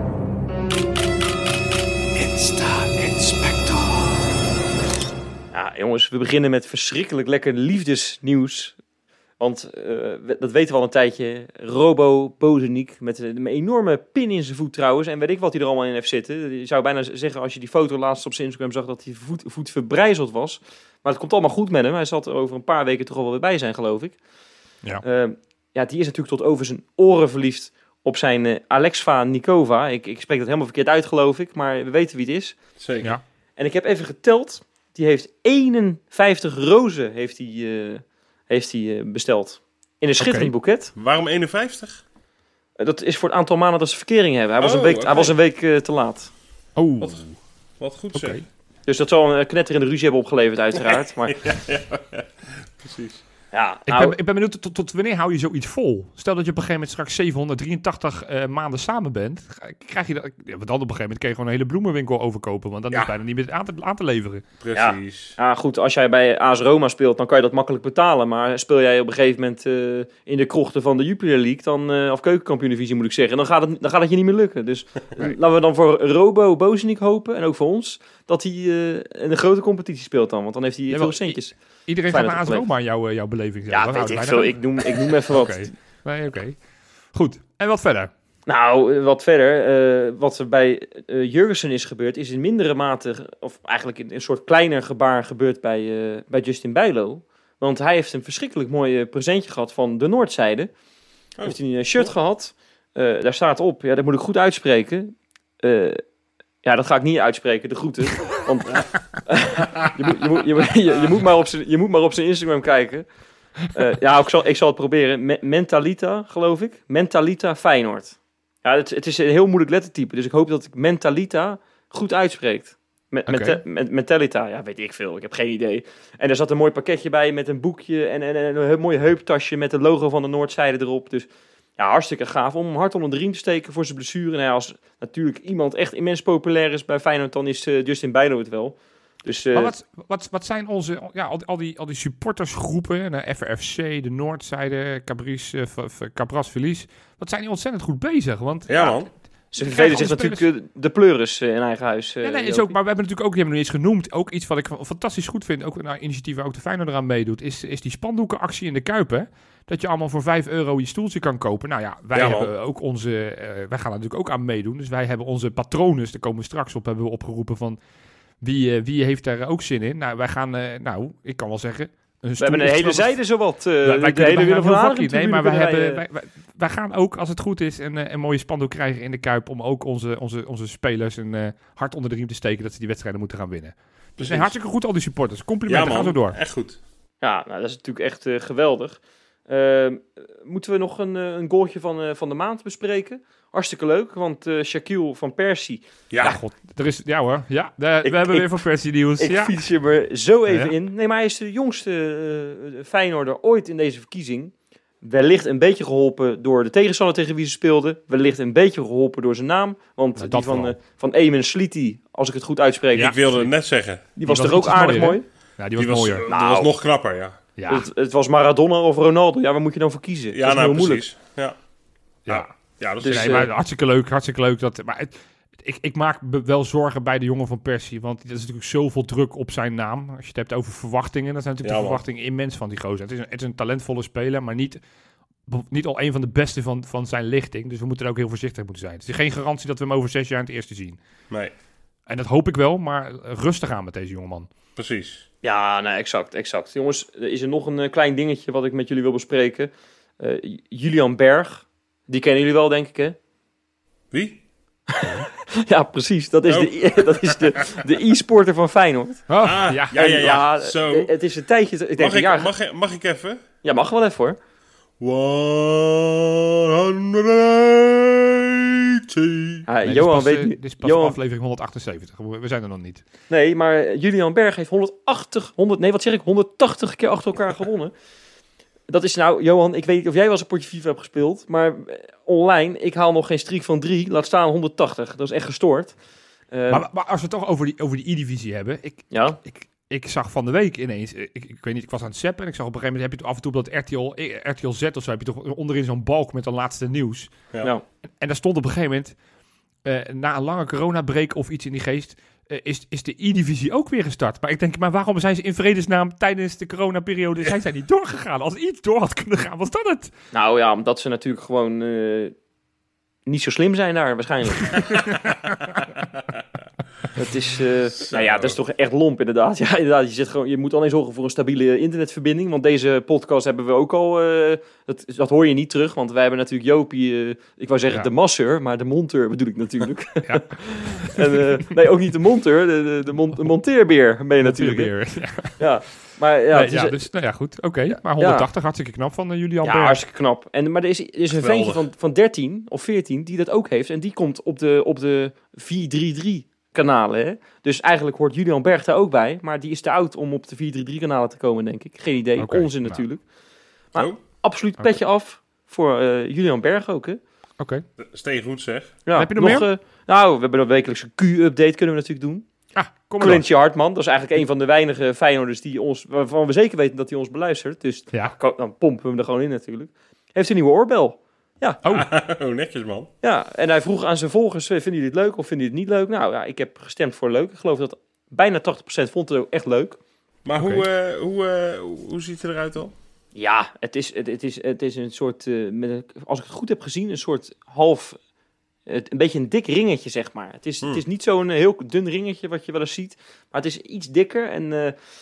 Insta-inspector. Ja, jongens, we beginnen met verschrikkelijk lekker liefdesnieuws. Want dat weten we al een tijdje. Robo Bozeniek met een enorme pin in zijn voet trouwens. En weet ik wat hij er allemaal in heeft zitten. Je zou bijna zeggen als je die foto laatst op zijn Instagram zag dat die voet verbrijzeld was. Maar het komt allemaal goed met hem. Hij zal er over een paar weken toch al wel weer bij zijn, geloof ik. Ja. Die is natuurlijk tot over zijn oren verliefd op zijn Alexva Nikova. Ik spreek dat helemaal verkeerd uit, geloof ik. Maar we weten wie het is. Zeker. Ja. En ik heb even geteld. Die heeft 51 rozen heeft hij besteld. In een schitterend boeket. Waarom 51? Dat is voor het aantal maanden dat ze verkering hebben. Hij was een week te laat. Oh. Wat goed zeg. Dus dat zal een knetterende ruzie hebben opgeleverd uiteraard. Maar... ja, precies. Ja, ik ben benieuwd, tot wanneer hou je zoiets vol? Stel dat je op een gegeven moment straks 783 maanden samen bent. Krijg je dat? Ja, want dan op een gegeven moment kun je gewoon een hele bloemenwinkel overkopen. Want dan is het bijna niet meer aan te leveren. Precies. Ja, goed. Als jij bij AS Roma speelt, dan kan je dat makkelijk betalen. Maar speel jij op een gegeven moment in de krochten van de Jupiler League, of keukenkampioen-divisie moet ik zeggen, dan gaat het je niet meer lukken. Dus laten we dan voor Robo Bozeniek hopen, en ook voor ons, dat hij in een grote competitie speelt dan. Want dan heeft hij veel centjes. Iedereen gaat naar AS Roma jouw beleving. Ja, weet ik veel. Ik noem even wat. Oké. Goed. En wat verder? Nou, wat verder. Wat er bij Jurgensen is gebeurd, is in mindere mate, of eigenlijk in een soort kleiner gebaar gebeurd bij Justin Bijlo. Want hij heeft een verschrikkelijk mooi presentje gehad van de Noordzijde. Heeft hij een shirt gehad. Daar staat op, dat moet ik goed uitspreken. Ja, dat ga ik niet uitspreken, de groeten. Want je moet maar op zijn Instagram kijken. Ik zal het proberen. Mentalita, geloof ik. Mentalita Feyenoord. Ja, het is een heel moeilijk lettertype. Dus ik hoop dat ik Mentalita goed uitspreekt. Mentalita, ja, weet ik veel. Ik heb geen idee. En er zat een mooi pakketje bij met een boekje en een mooi heuptasje met het logo van de Noordzijde erop. Dus ja, hartstikke gaaf om hem hard onder de riem te steken voor zijn blessure. Nou ja, als natuurlijk iemand echt immens populair is bij Feyenoord, dan is Justin Bijlo het wel. Dus, maar wat zijn onze, al die supportersgroepen, de FRFC, de Noordzijde, Cabras Verlies, wat zijn die ontzettend goed bezig? Want, ja, man. Ze vervelen zich natuurlijk de pleuris in eigen huis. Is ook, maar we hebben natuurlijk ook, die hebben nog eens genoemd, ook iets wat ik fantastisch goed vind, ook naar initiatieven ook de Feyenoord eraan meedoet, is die spandoekenactie in de Kuip, hè? dat je allemaal voor €5 je stoeltje kan kopen. Nou ja, wij hebben ook wij gaan natuurlijk ook aan meedoen. Dus wij hebben onze patronen, daar komen we straks op, hebben we opgeroepen van wie heeft daar ook zin in. Nou, wij gaan, ik kan wel zeggen... We hebben een hele zijde zowat. Wij kunnen Willem van Hanegem. Nee, maar wij gaan ook, als het goed is, een mooie spandoek krijgen in de Kuip om ook onze spelers een hart onder de riem te steken dat ze die wedstrijden moeten gaan winnen. Dus hartstikke goed al die supporters. Complimenten, gaan zo door. Echt goed. Ja, nou, dat is natuurlijk echt geweldig. Moeten we nog een goaltje van de maand bespreken? Hartstikke leuk, want Shaquille van Persie... Ja, god. Ja hoor, ja, we hebben weer van Persie nieuws. Ik fiets je er zo even in. Nee, maar hij is de jongste Feyenoorder ooit in deze verkiezing. Wellicht een beetje geholpen door de tegenstander tegen wie ze speelden. Wellicht een beetje geholpen door zijn naam. Want die van Eamon Sliti, als ik het goed uitspreek... Ja, ik wilde het net zeggen. Die was toch ook aardig mooi? Ja, die was mooier. Die was nog knapper, ja. Ja. Het was Maradona of Ronaldo. Ja, waar moet je dan voor kiezen? Ja, dat is heel precies. moeilijk. Ja, dat is... Dus, maar hartstikke leuk. Maar ik maak me wel zorgen bij de jongen van Persie. Want er is natuurlijk zoveel druk op zijn naam. Als je het hebt over verwachtingen, dan zijn natuurlijk de verwachtingen immens van die gozer. Het is een talentvolle speler, maar niet al een van de beste van zijn lichting. Dus we moeten er ook heel voorzichtig moeten zijn. Het is geen garantie dat we hem over 6 jaar in het eerste zien. Nee. En dat hoop ik wel, maar rustig aan met deze jongeman. Precies. Ja, nee, exact. Jongens, er is er nog een klein dingetje wat ik met jullie wil bespreken. Julian Berg, die kennen jullie wel, denk ik, hè? Wie? Ja, precies. Dat is de e-sporter van Feyenoord. Ja. Zo. Het is een tijdje... Mag ik even? Ja, mag wel even, hoor. 180. Johan weet dit is pas aflevering 178. We zijn er nog niet. Nee, maar Julian Berg heeft 180 keer achter elkaar gewonnen. Dat is nou, Johan, ik weet niet of jij wel eens een potje FIFA hebt gespeeld, maar online, ik haal nog geen streak van 3, laat staan 180. Dat is echt gestoord. Maar als we het toch over die E-divisie hebben, ik zag van de week ineens, ik weet niet, ik was aan het zappen en ik zag op een gegeven moment, heb je af en toe op dat RTL Z of zo, heb je toch onderin zo'n balk met de laatste nieuws. Ja. En daar stond op een gegeven moment, na een lange coronabreak of iets in die geest, is de E-divisie ook weer gestart. Maar ik denk, waarom zijn ze in vredesnaam tijdens de coronaperiode zijn zij niet doorgegaan? Als iets door had kunnen gaan, was dat het? Nou ja, omdat ze natuurlijk gewoon niet zo slim zijn daar, waarschijnlijk. Het is, dat is toch echt lomp inderdaad. Ja, inderdaad, je moet alleen zorgen voor een stabiele internetverbinding. Want deze podcast hebben we ook al, dat hoor je niet terug. Want wij hebben natuurlijk Jopie, ik wou zeggen de masseur, maar de monteur bedoel ik natuurlijk. Ja. Nee, ook niet de monteur, de monteerbeer ben je natuurlijk. Ja. Maar ja, goed. Oké. Ja, maar 180, hartstikke knap van Julian Berg. Ja, hartstikke knap. Maar er is een ventje van 13 of 14 die dat ook heeft. En die komt op de 433 kanalen. Hè? Dus eigenlijk hoort Julian Berg daar ook bij. Maar die is te oud om op de 433 kanalen te komen, denk ik. Geen idee. Onzin natuurlijk. Maar absoluut petje af voor Julian Berg ook, hè? Oké. Steen goed, zeg. Ja, heb je nog meer? We hebben een wekelijkse Q-update kunnen we natuurlijk doen. Clintje Hartman, dat is eigenlijk een van de weinige Feyenoorders waarvan we zeker weten dat hij ons beluistert. Dus dan pompen we hem er gewoon in natuurlijk. Heeft een nieuwe oorbel. Ja. Netjes man. Ja, en hij vroeg aan zijn volgers, vinden jullie het leuk of vinden jullie het niet leuk? Nou ja, ik heb gestemd voor leuk. Ik geloof dat bijna 80% vond het ook echt leuk. Maar hoe ziet het eruit dan? Ja, het is een soort, als ik het goed heb gezien, een soort half... een beetje een dik ringetje, zeg maar. Het is niet zo'n heel dun ringetje wat je wel eens ziet. Maar het is iets dikker. En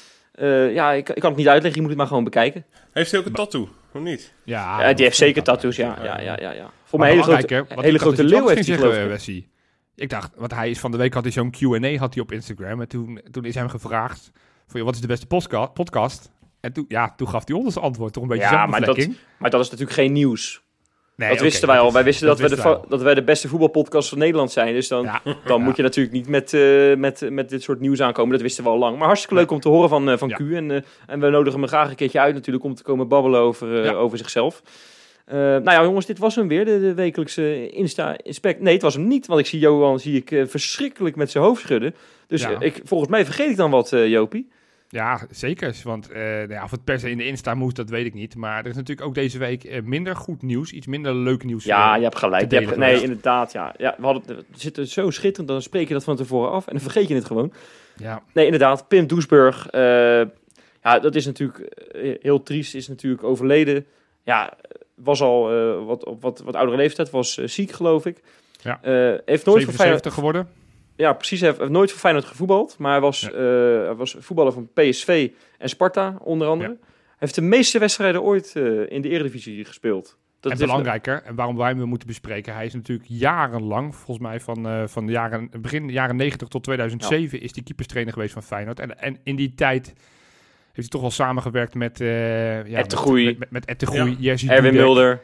ik kan het niet uitleggen. Je moet het maar gewoon bekijken. Heeft hij ook een tattoo? Of niet? Ja, die heeft zeker tattoos, ja. Voor mij hele grote leeuw heeft hij, geloof ik. Ik dacht, want hij is van de week had hij zo'n Q&A had hij op Instagram. En toen is hem gevraagd, wat is de beste podcast? En toen gaf hij ons antwoord. Toch een beetje zelfbevlekking. Maar dat is natuurlijk geen nieuws. Nee, dat wisten wij al. Wij wisten dat wij de beste voetbalpodcast van Nederland zijn. Dus dan moet je natuurlijk niet met dit soort nieuws aankomen. Dat wisten we al lang. Maar hartstikke leuk om te horen van Q. En we nodigen hem graag een keertje uit natuurlijk om te komen babbelen over zichzelf. Jongens, dit was hem weer. De wekelijkse Insta-inspect. Nee, het was hem niet. Want ik zie Johan verschrikkelijk met zijn hoofd schudden. Dus volgens mij vergeet ik dan wat, Jopie. Ja, zeker. Want of het per se in de Insta moest, dat weet ik niet. Maar er is natuurlijk ook deze week minder goed nieuws. Iets minder leuk nieuws. Ja, je hebt gelijk. Inderdaad. Ja, we zitten zo schitterend. Dan spreek je dat van tevoren af. En dan vergeet je het gewoon. Ja. Nee, inderdaad. Pim Doesburg. Dat is natuurlijk heel triest. Is natuurlijk overleden. was al wat oudere leeftijd, was ziek geloof ik. Ja. Heeft nooit voor 77 geworden. Ja, precies. Hij heeft nooit voor Feyenoord gevoetbald. Maar hij was voetballer van PSV en Sparta, onder andere. Ja. Hij heeft de meeste wedstrijden ooit in de Eredivisie gespeeld. En belangrijker, en waarom wij hem moeten bespreken. Hij is natuurlijk jarenlang, volgens mij van begin jaren 90 tot 2007... is die keeperstrainer geweest van Feyenoord. En in die tijd heeft hij toch wel samengewerkt met Ed de Groei, met Ed de Groei, Jerzy Erwin Mulder.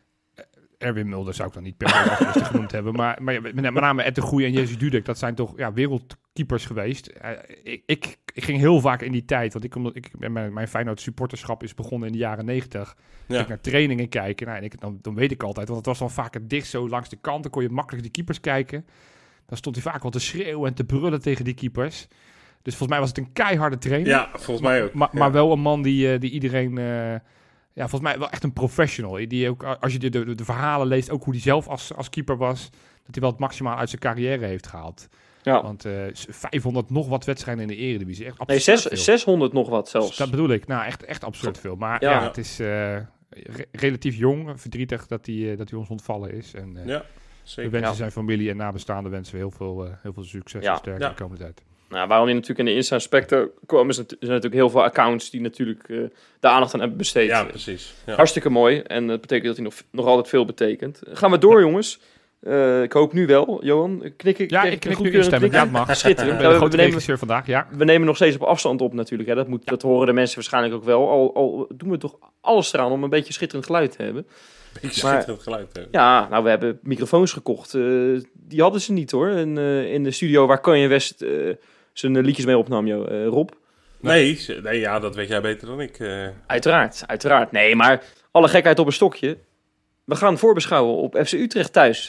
Erwin Mulder zou ik dan niet per se genoemd hebben. Maar met name Ed de Groei en Jerzy Dudek, dat zijn toch wereldkeepers geweest. Ik ging heel vaak in die tijd, want mijn Feyenoord supporterschap is begonnen in de jaren 90. Ja. Ik naar trainingen kijken. Nou, en dan weet ik altijd, want het was dan vaak het dicht zo langs de kant. Dan kon je makkelijk de keepers kijken. Dan stond hij vaak wel te schreeuwen en te brullen tegen die keepers. Dus volgens mij was het een keiharde trainer. Ja, volgens mij ook. Maar wel een man die iedereen... volgens mij wel echt een professional. Die ook, als je de verhalen leest, ook hoe hij zelf als keeper was, dat hij wel het maximaal uit zijn carrière heeft gehaald. Ja. Want 500 nog wat wedstrijden in de Eredivisie. Echt absurd veel. 600 nog wat zelfs. Dat bedoel ik. Nou, echt absurd veel. Maar het is relatief jong. Verdrietig dat hij ons ontvallen is. En zeker. We wensen zijn familie en nabestaanden wensen we heel veel succes en sterkte de komende tijd. Nou, waarom hij natuurlijk in de Insta Spectre kwam, is natuurlijk heel veel accounts die natuurlijk de aandacht aan hebben besteed. Ja, precies. Ja. Hartstikke mooi. En dat betekent dat hij nog altijd veel betekent. Gaan we door, jongens. Ik hoop nu wel, Johan. Knik ik? Ja, ik knik nu instemmen. Ja, het mag. Schitterend. Ik ben de grote regisseur vandaag, ja. We nemen nog steeds op afstand op natuurlijk. Hè. Dat horen de mensen waarschijnlijk ook wel. Al doen we toch alles eraan om een beetje schitterend geluid te hebben. Schitterend geluid hebben. Ja, nou, we hebben microfoons gekocht. Die hadden ze niet, hoor. In de studio waar Kanye West zijn liedjes mee opnam, Rob. Nee, dat weet jij beter dan ik. Uiteraard. Nee, maar alle gekheid op een stokje. We gaan voorbeschouwen op FC Utrecht thuis.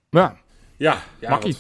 Ja. Makkie.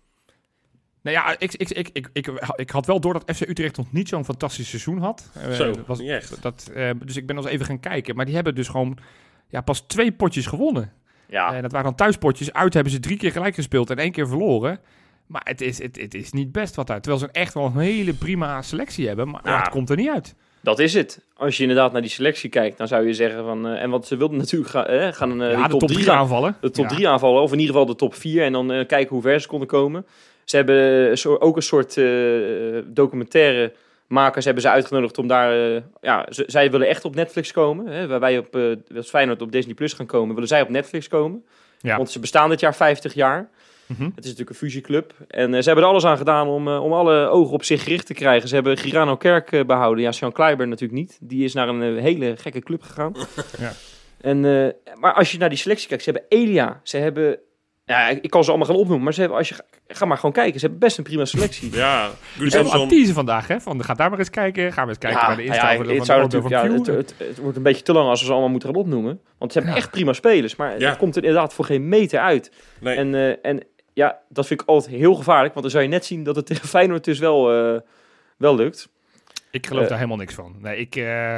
Nou ja, ik had wel door dat FC Utrecht nog niet zo'n fantastisch seizoen had. Niet echt. Dus ik ben nog eens even gaan kijken. Maar die hebben dus gewoon pas 2 potjes gewonnen. Ja. En dat waren dan thuispotjes. Uit hebben ze 3 keer gelijk gespeeld en 1 keer verloren. Maar het is niet best wat uit. Terwijl ze echt wel een hele prima selectie hebben. Maar het komt er niet uit. Dat is het. Als je inderdaad naar die selectie kijkt, dan zou je zeggen van... en want ze wilden natuurlijk gaan de top 3 aanvallen. De top 3 aanvallen, of in ieder geval de top 4. En dan kijken hoe ver ze konden komen. Ze hebben ook een soort documentaire makers hebben ze uitgenodigd om daar... zij willen echt op Netflix komen. Hè, waar wij als Feyenoord op Disney Plus gaan komen, willen zij op Netflix komen. Ja. Want ze bestaan dit jaar 50 jaar. Mm-hmm. Het is natuurlijk een fusieclub. En ze hebben er alles aan gedaan om alle ogen op zich gericht te krijgen. Ze hebben Girano Kerk behouden. Ja, Sean Kleiber natuurlijk niet. Die is naar een hele gekke club gegaan. Ja. Maar als je naar die selectie kijkt, ze hebben Elia. Ze hebben... Ja, ik kan ze allemaal gaan opnoemen. Maar ze hebben, ga maar gewoon kijken. Ze hebben best een prima selectie. Ja, we hebben een teaser vandaag, hè? Ga daar maar eens kijken. Gaan we eens kijken bij de Insta. Het wordt een beetje te lang als we ze allemaal moeten gaan opnoemen. Want ze hebben echt prima spelers. Maar het komt er inderdaad voor geen meter uit. Nee. En dat vind ik altijd heel gevaarlijk. Want dan zou je net zien dat het tegen Feyenoord dus wel lukt. Ik geloof daar helemaal niks van. Nee,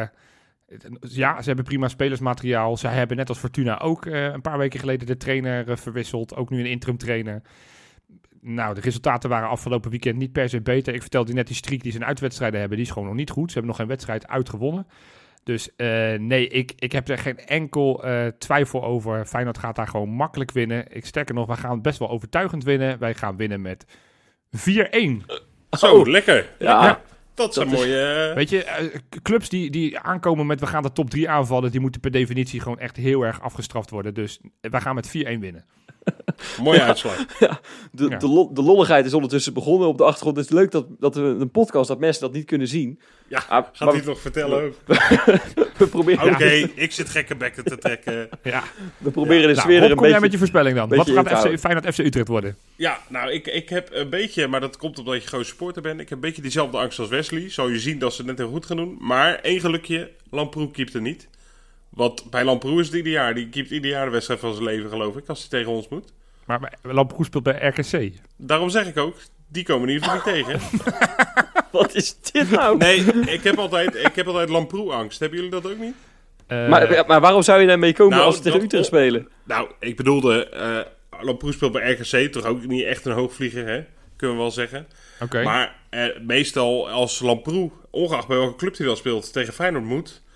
ze hebben prima spelersmateriaal. Ze hebben net als Fortuna ook een paar weken geleden de trainer verwisseld. Ook nu een interim trainer. Nou, de resultaten waren afgelopen weekend niet per se beter. Ik vertelde net die streak die ze in uitwedstrijden hebben. Die is gewoon nog niet goed. Ze hebben nog geen wedstrijd uitgewonnen. Dus nee, ik heb er geen enkel twijfel over. Feyenoord gaat daar gewoon makkelijk winnen. Sterker nog, wij gaan best wel overtuigend winnen. Wij gaan winnen met 4-1. Zo, lekker. Ja. Dat zijn mooie... Weet je, clubs die aankomen met we gaan de top 3 aanvallen, die moeten per definitie gewoon echt heel erg afgestraft worden. Dus wij gaan met 4-1 winnen. Mooie uitslag. Ja, de lolligheid is ondertussen begonnen op de achtergrond. Het is leuk dat we een podcast, dat mensen dat niet kunnen zien. Ja, gaat hij het nog vertellen ook? We proberen... Oké, ik zit gekke bekken te trekken. Ja. We proberen de sfeer er een kom beetje... jij met je voorspelling dan? Wat gaat Feyenoord FC Utrecht worden? Ja, nou, ik heb een beetje, maar dat komt omdat je groot supporter bent. Ik heb een beetje diezelfde angst als Wesley. Zal je zien dat ze het net heel goed gaan doen. Maar één gelukje, Lamproe keept er niet. Want bij Lamproe is het ieder jaar. Die keept ieder jaar de wedstrijd van zijn leven, geloof ik, als hij tegen ons moet. Maar Lamproe speelt bij RKC. Daarom zeg ik ook, die komen in ieder geval niet tegen. Wat is dit nou? Nee, ik heb altijd Lamproe-angst. Hebben jullie dat ook niet? Maar waarom zou je daarmee komen als ze tegen Utrecht spelen? Nou, ik bedoelde, Lamproe speelt bij RKC, toch ook niet echt een hoogvlieger, hè? Kunnen we wel zeggen. Okay. Maar meestal als Lamproe, ongeacht bij welke club hij dan speelt, tegen Feyenoord moet,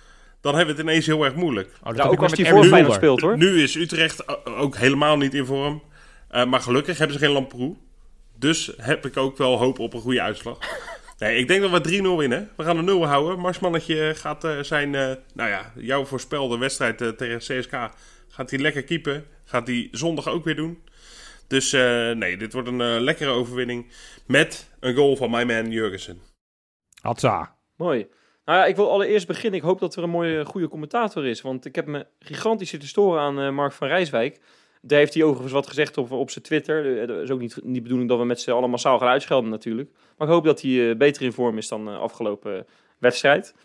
dan hebben we het ineens heel erg moeilijk. Ook als die voor Feyenoord speelt, hoor. Nu is Utrecht ook helemaal niet in vorm. Maar gelukkig hebben ze geen Lamproe. Dus heb ik ook wel hoop op een goede uitslag. Nee, ik denk dat we 3-0 winnen. We gaan de 0 houden. Marsmannetje gaat jouw voorspelde wedstrijd tegen CSK... gaat hij lekker keepen. Gaat hij zondag ook weer doen. Dus dit wordt een lekkere overwinning. Met een goal van my man Jurgensen. Hatsa. Mooi. Nou ja, ik wil allereerst beginnen. Ik hoop dat er een mooie, goede commentator is. Want ik heb me gigantisch zitten storen aan Mark van Rijswijk. Daar heeft hij overigens wat gezegd op zijn Twitter. Dat is ook niet de bedoeling dat we met z'n allen massaal gaan uitschelden natuurlijk. Maar ik hoop dat hij beter in vorm is dan afgelopen wedstrijd.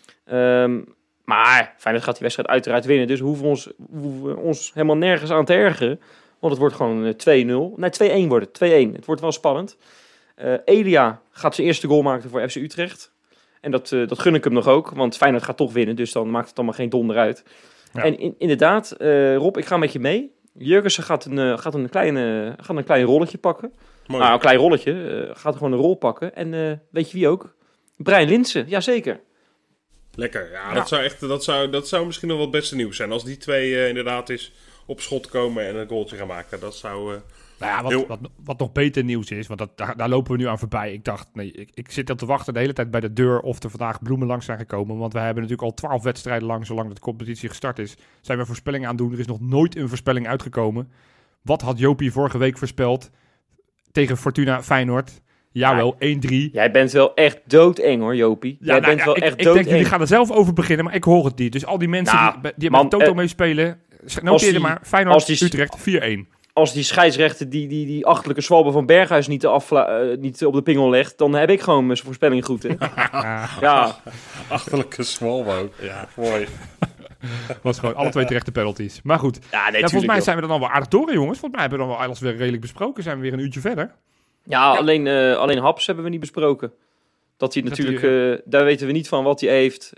Maar Feyenoord gaat die wedstrijd uiteraard winnen. Dus we hoeven ons helemaal nergens aan te ergeren. Want het wordt gewoon 2-0. Nee, 2-1 wordt het. 2-1. Het wordt wel spannend. Elia gaat zijn eerste goal maken voor FC Utrecht. En dat gun ik hem nog ook. Want Feyenoord gaat toch winnen. Dus dan maakt het allemaal geen donder uit. Ja. En inderdaad, Rob, ik ga met je mee. Jurgensen gaat een klein rolletje pakken. Mooi. Nou, een klein rolletje. Gaat gewoon een rol pakken. En weet je wie ook? Brian Linssen, jazeker. Lekker. Ja. Dat zou misschien nog wel het beste nieuws zijn. Als die twee inderdaad eens op schot komen en een goaltje gaan maken. Dat zou... wat nog beter nieuws is, want daar lopen we nu aan voorbij. Ik dacht, ik zit al te wachten de hele tijd bij de deur of er vandaag bloemen langs zijn gekomen. Want we hebben natuurlijk al 12 wedstrijden lang, zolang de competitie gestart is, zijn we voorspellingen aan het doen. Er is nog nooit een voorspelling uitgekomen. Wat had Jopie vorige week voorspeld tegen Fortuna Feyenoord? Jawel, 1-3. Jij bent wel echt doodeng hoor, Jopie. Jij bent wel echt doodeng. Ik denk, jullie gaan er zelf over beginnen, maar ik hoor het niet. Dus al die mensen die met Toto meespelen, noteer er maar. Feyenoord, Utrecht, 4-1. Als die scheidsrechter die achterlijke zwalbe van Berghuis niet op de pingel legt, dan heb ik gewoon mijn voorspelling goed. Hè? Ja. Achterlijke zwalbe ook. Ja, mooi. Was gewoon alle twee terechte penalties. Maar goed, volgens mij zijn we dan al wel aardig door, jongens. Volgens mij hebben we dan wel alles weer redelijk besproken. Zijn we weer een uurtje verder. Ja, alleen Haps hebben we niet besproken. Dat hij natuurlijk, daar weten we niet van wat hij heeft.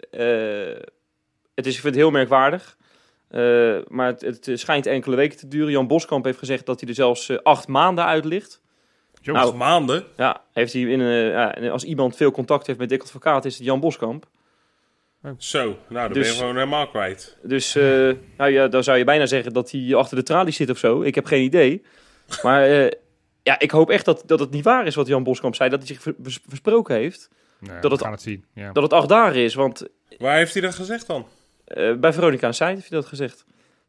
Ik vind het heel merkwaardig. Maar het schijnt enkele weken te duren. Jan Boskamp heeft gezegd dat hij er zelfs 8 maanden uit ligt. 8 maanden? Ja, heeft hij als iemand veel contact heeft met Dick Advocaat, is het Jan Boskamp. Zo, dan ben je gewoon helemaal kwijt. Dus dan zou je bijna zeggen dat hij achter de tralies zit of zo. Ik heb geen idee. Maar ik hoop echt dat het niet waar is wat Jan Boskamp zei. Dat hij zich versproken heeft. Nee, we gaan het zien. Ja. Dat het 8 dagen is. Want, waar heeft hij dat gezegd dan? Bij Veronica aan Site heeft hij dat gezegd.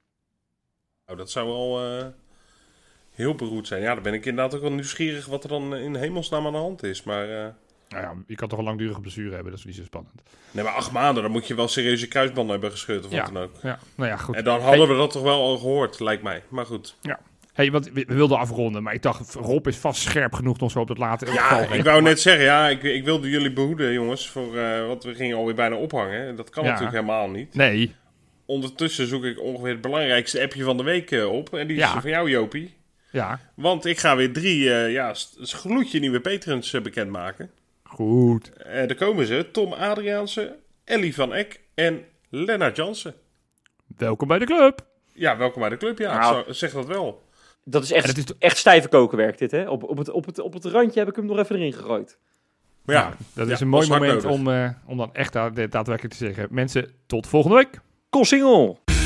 Oh, dat zou wel heel beroerd zijn. Ja, dan ben ik inderdaad ook wel nieuwsgierig wat er dan in hemelsnaam aan de hand is. Maar je kan toch een langdurige blessure hebben, dat is niet zo spannend. Nee, maar 8 maanden, dan moet je wel serieuze kruisbanden hebben gescheurd of wat dan ook. Ja, nou ja, goed. En dan hadden we dat toch wel al gehoord, lijkt mij. Maar goed. Ja. Want we wilden afronden, maar ik dacht, Rob is vast scherp genoeg nog zo op dat late. Ja, ik wou net zeggen, ik wilde jullie behoeden, jongens, want we gingen alweer bijna ophangen. Dat kan natuurlijk helemaal niet. Nee. Ondertussen zoek ik ongeveer het belangrijkste appje van de week op. En die is van jou, Jopie. Ja. Want ik ga weer 3 gloedje nieuwe patrons bekendmaken. Goed. Daar komen ze. Tom Adriaanse, Ellie van Eck en Lennart Jansen. Welkom bij de club. Ja, welkom bij de club. Ja, nou, zeg dat wel. Dat is echt stijve kokenwerk dit, hè? Op het randje heb ik hem nog even erin gegooid. Maar ja, dat is een mooi moment om dan echt daadwerkelijk te zeggen. Mensen, tot volgende week. Kossingel!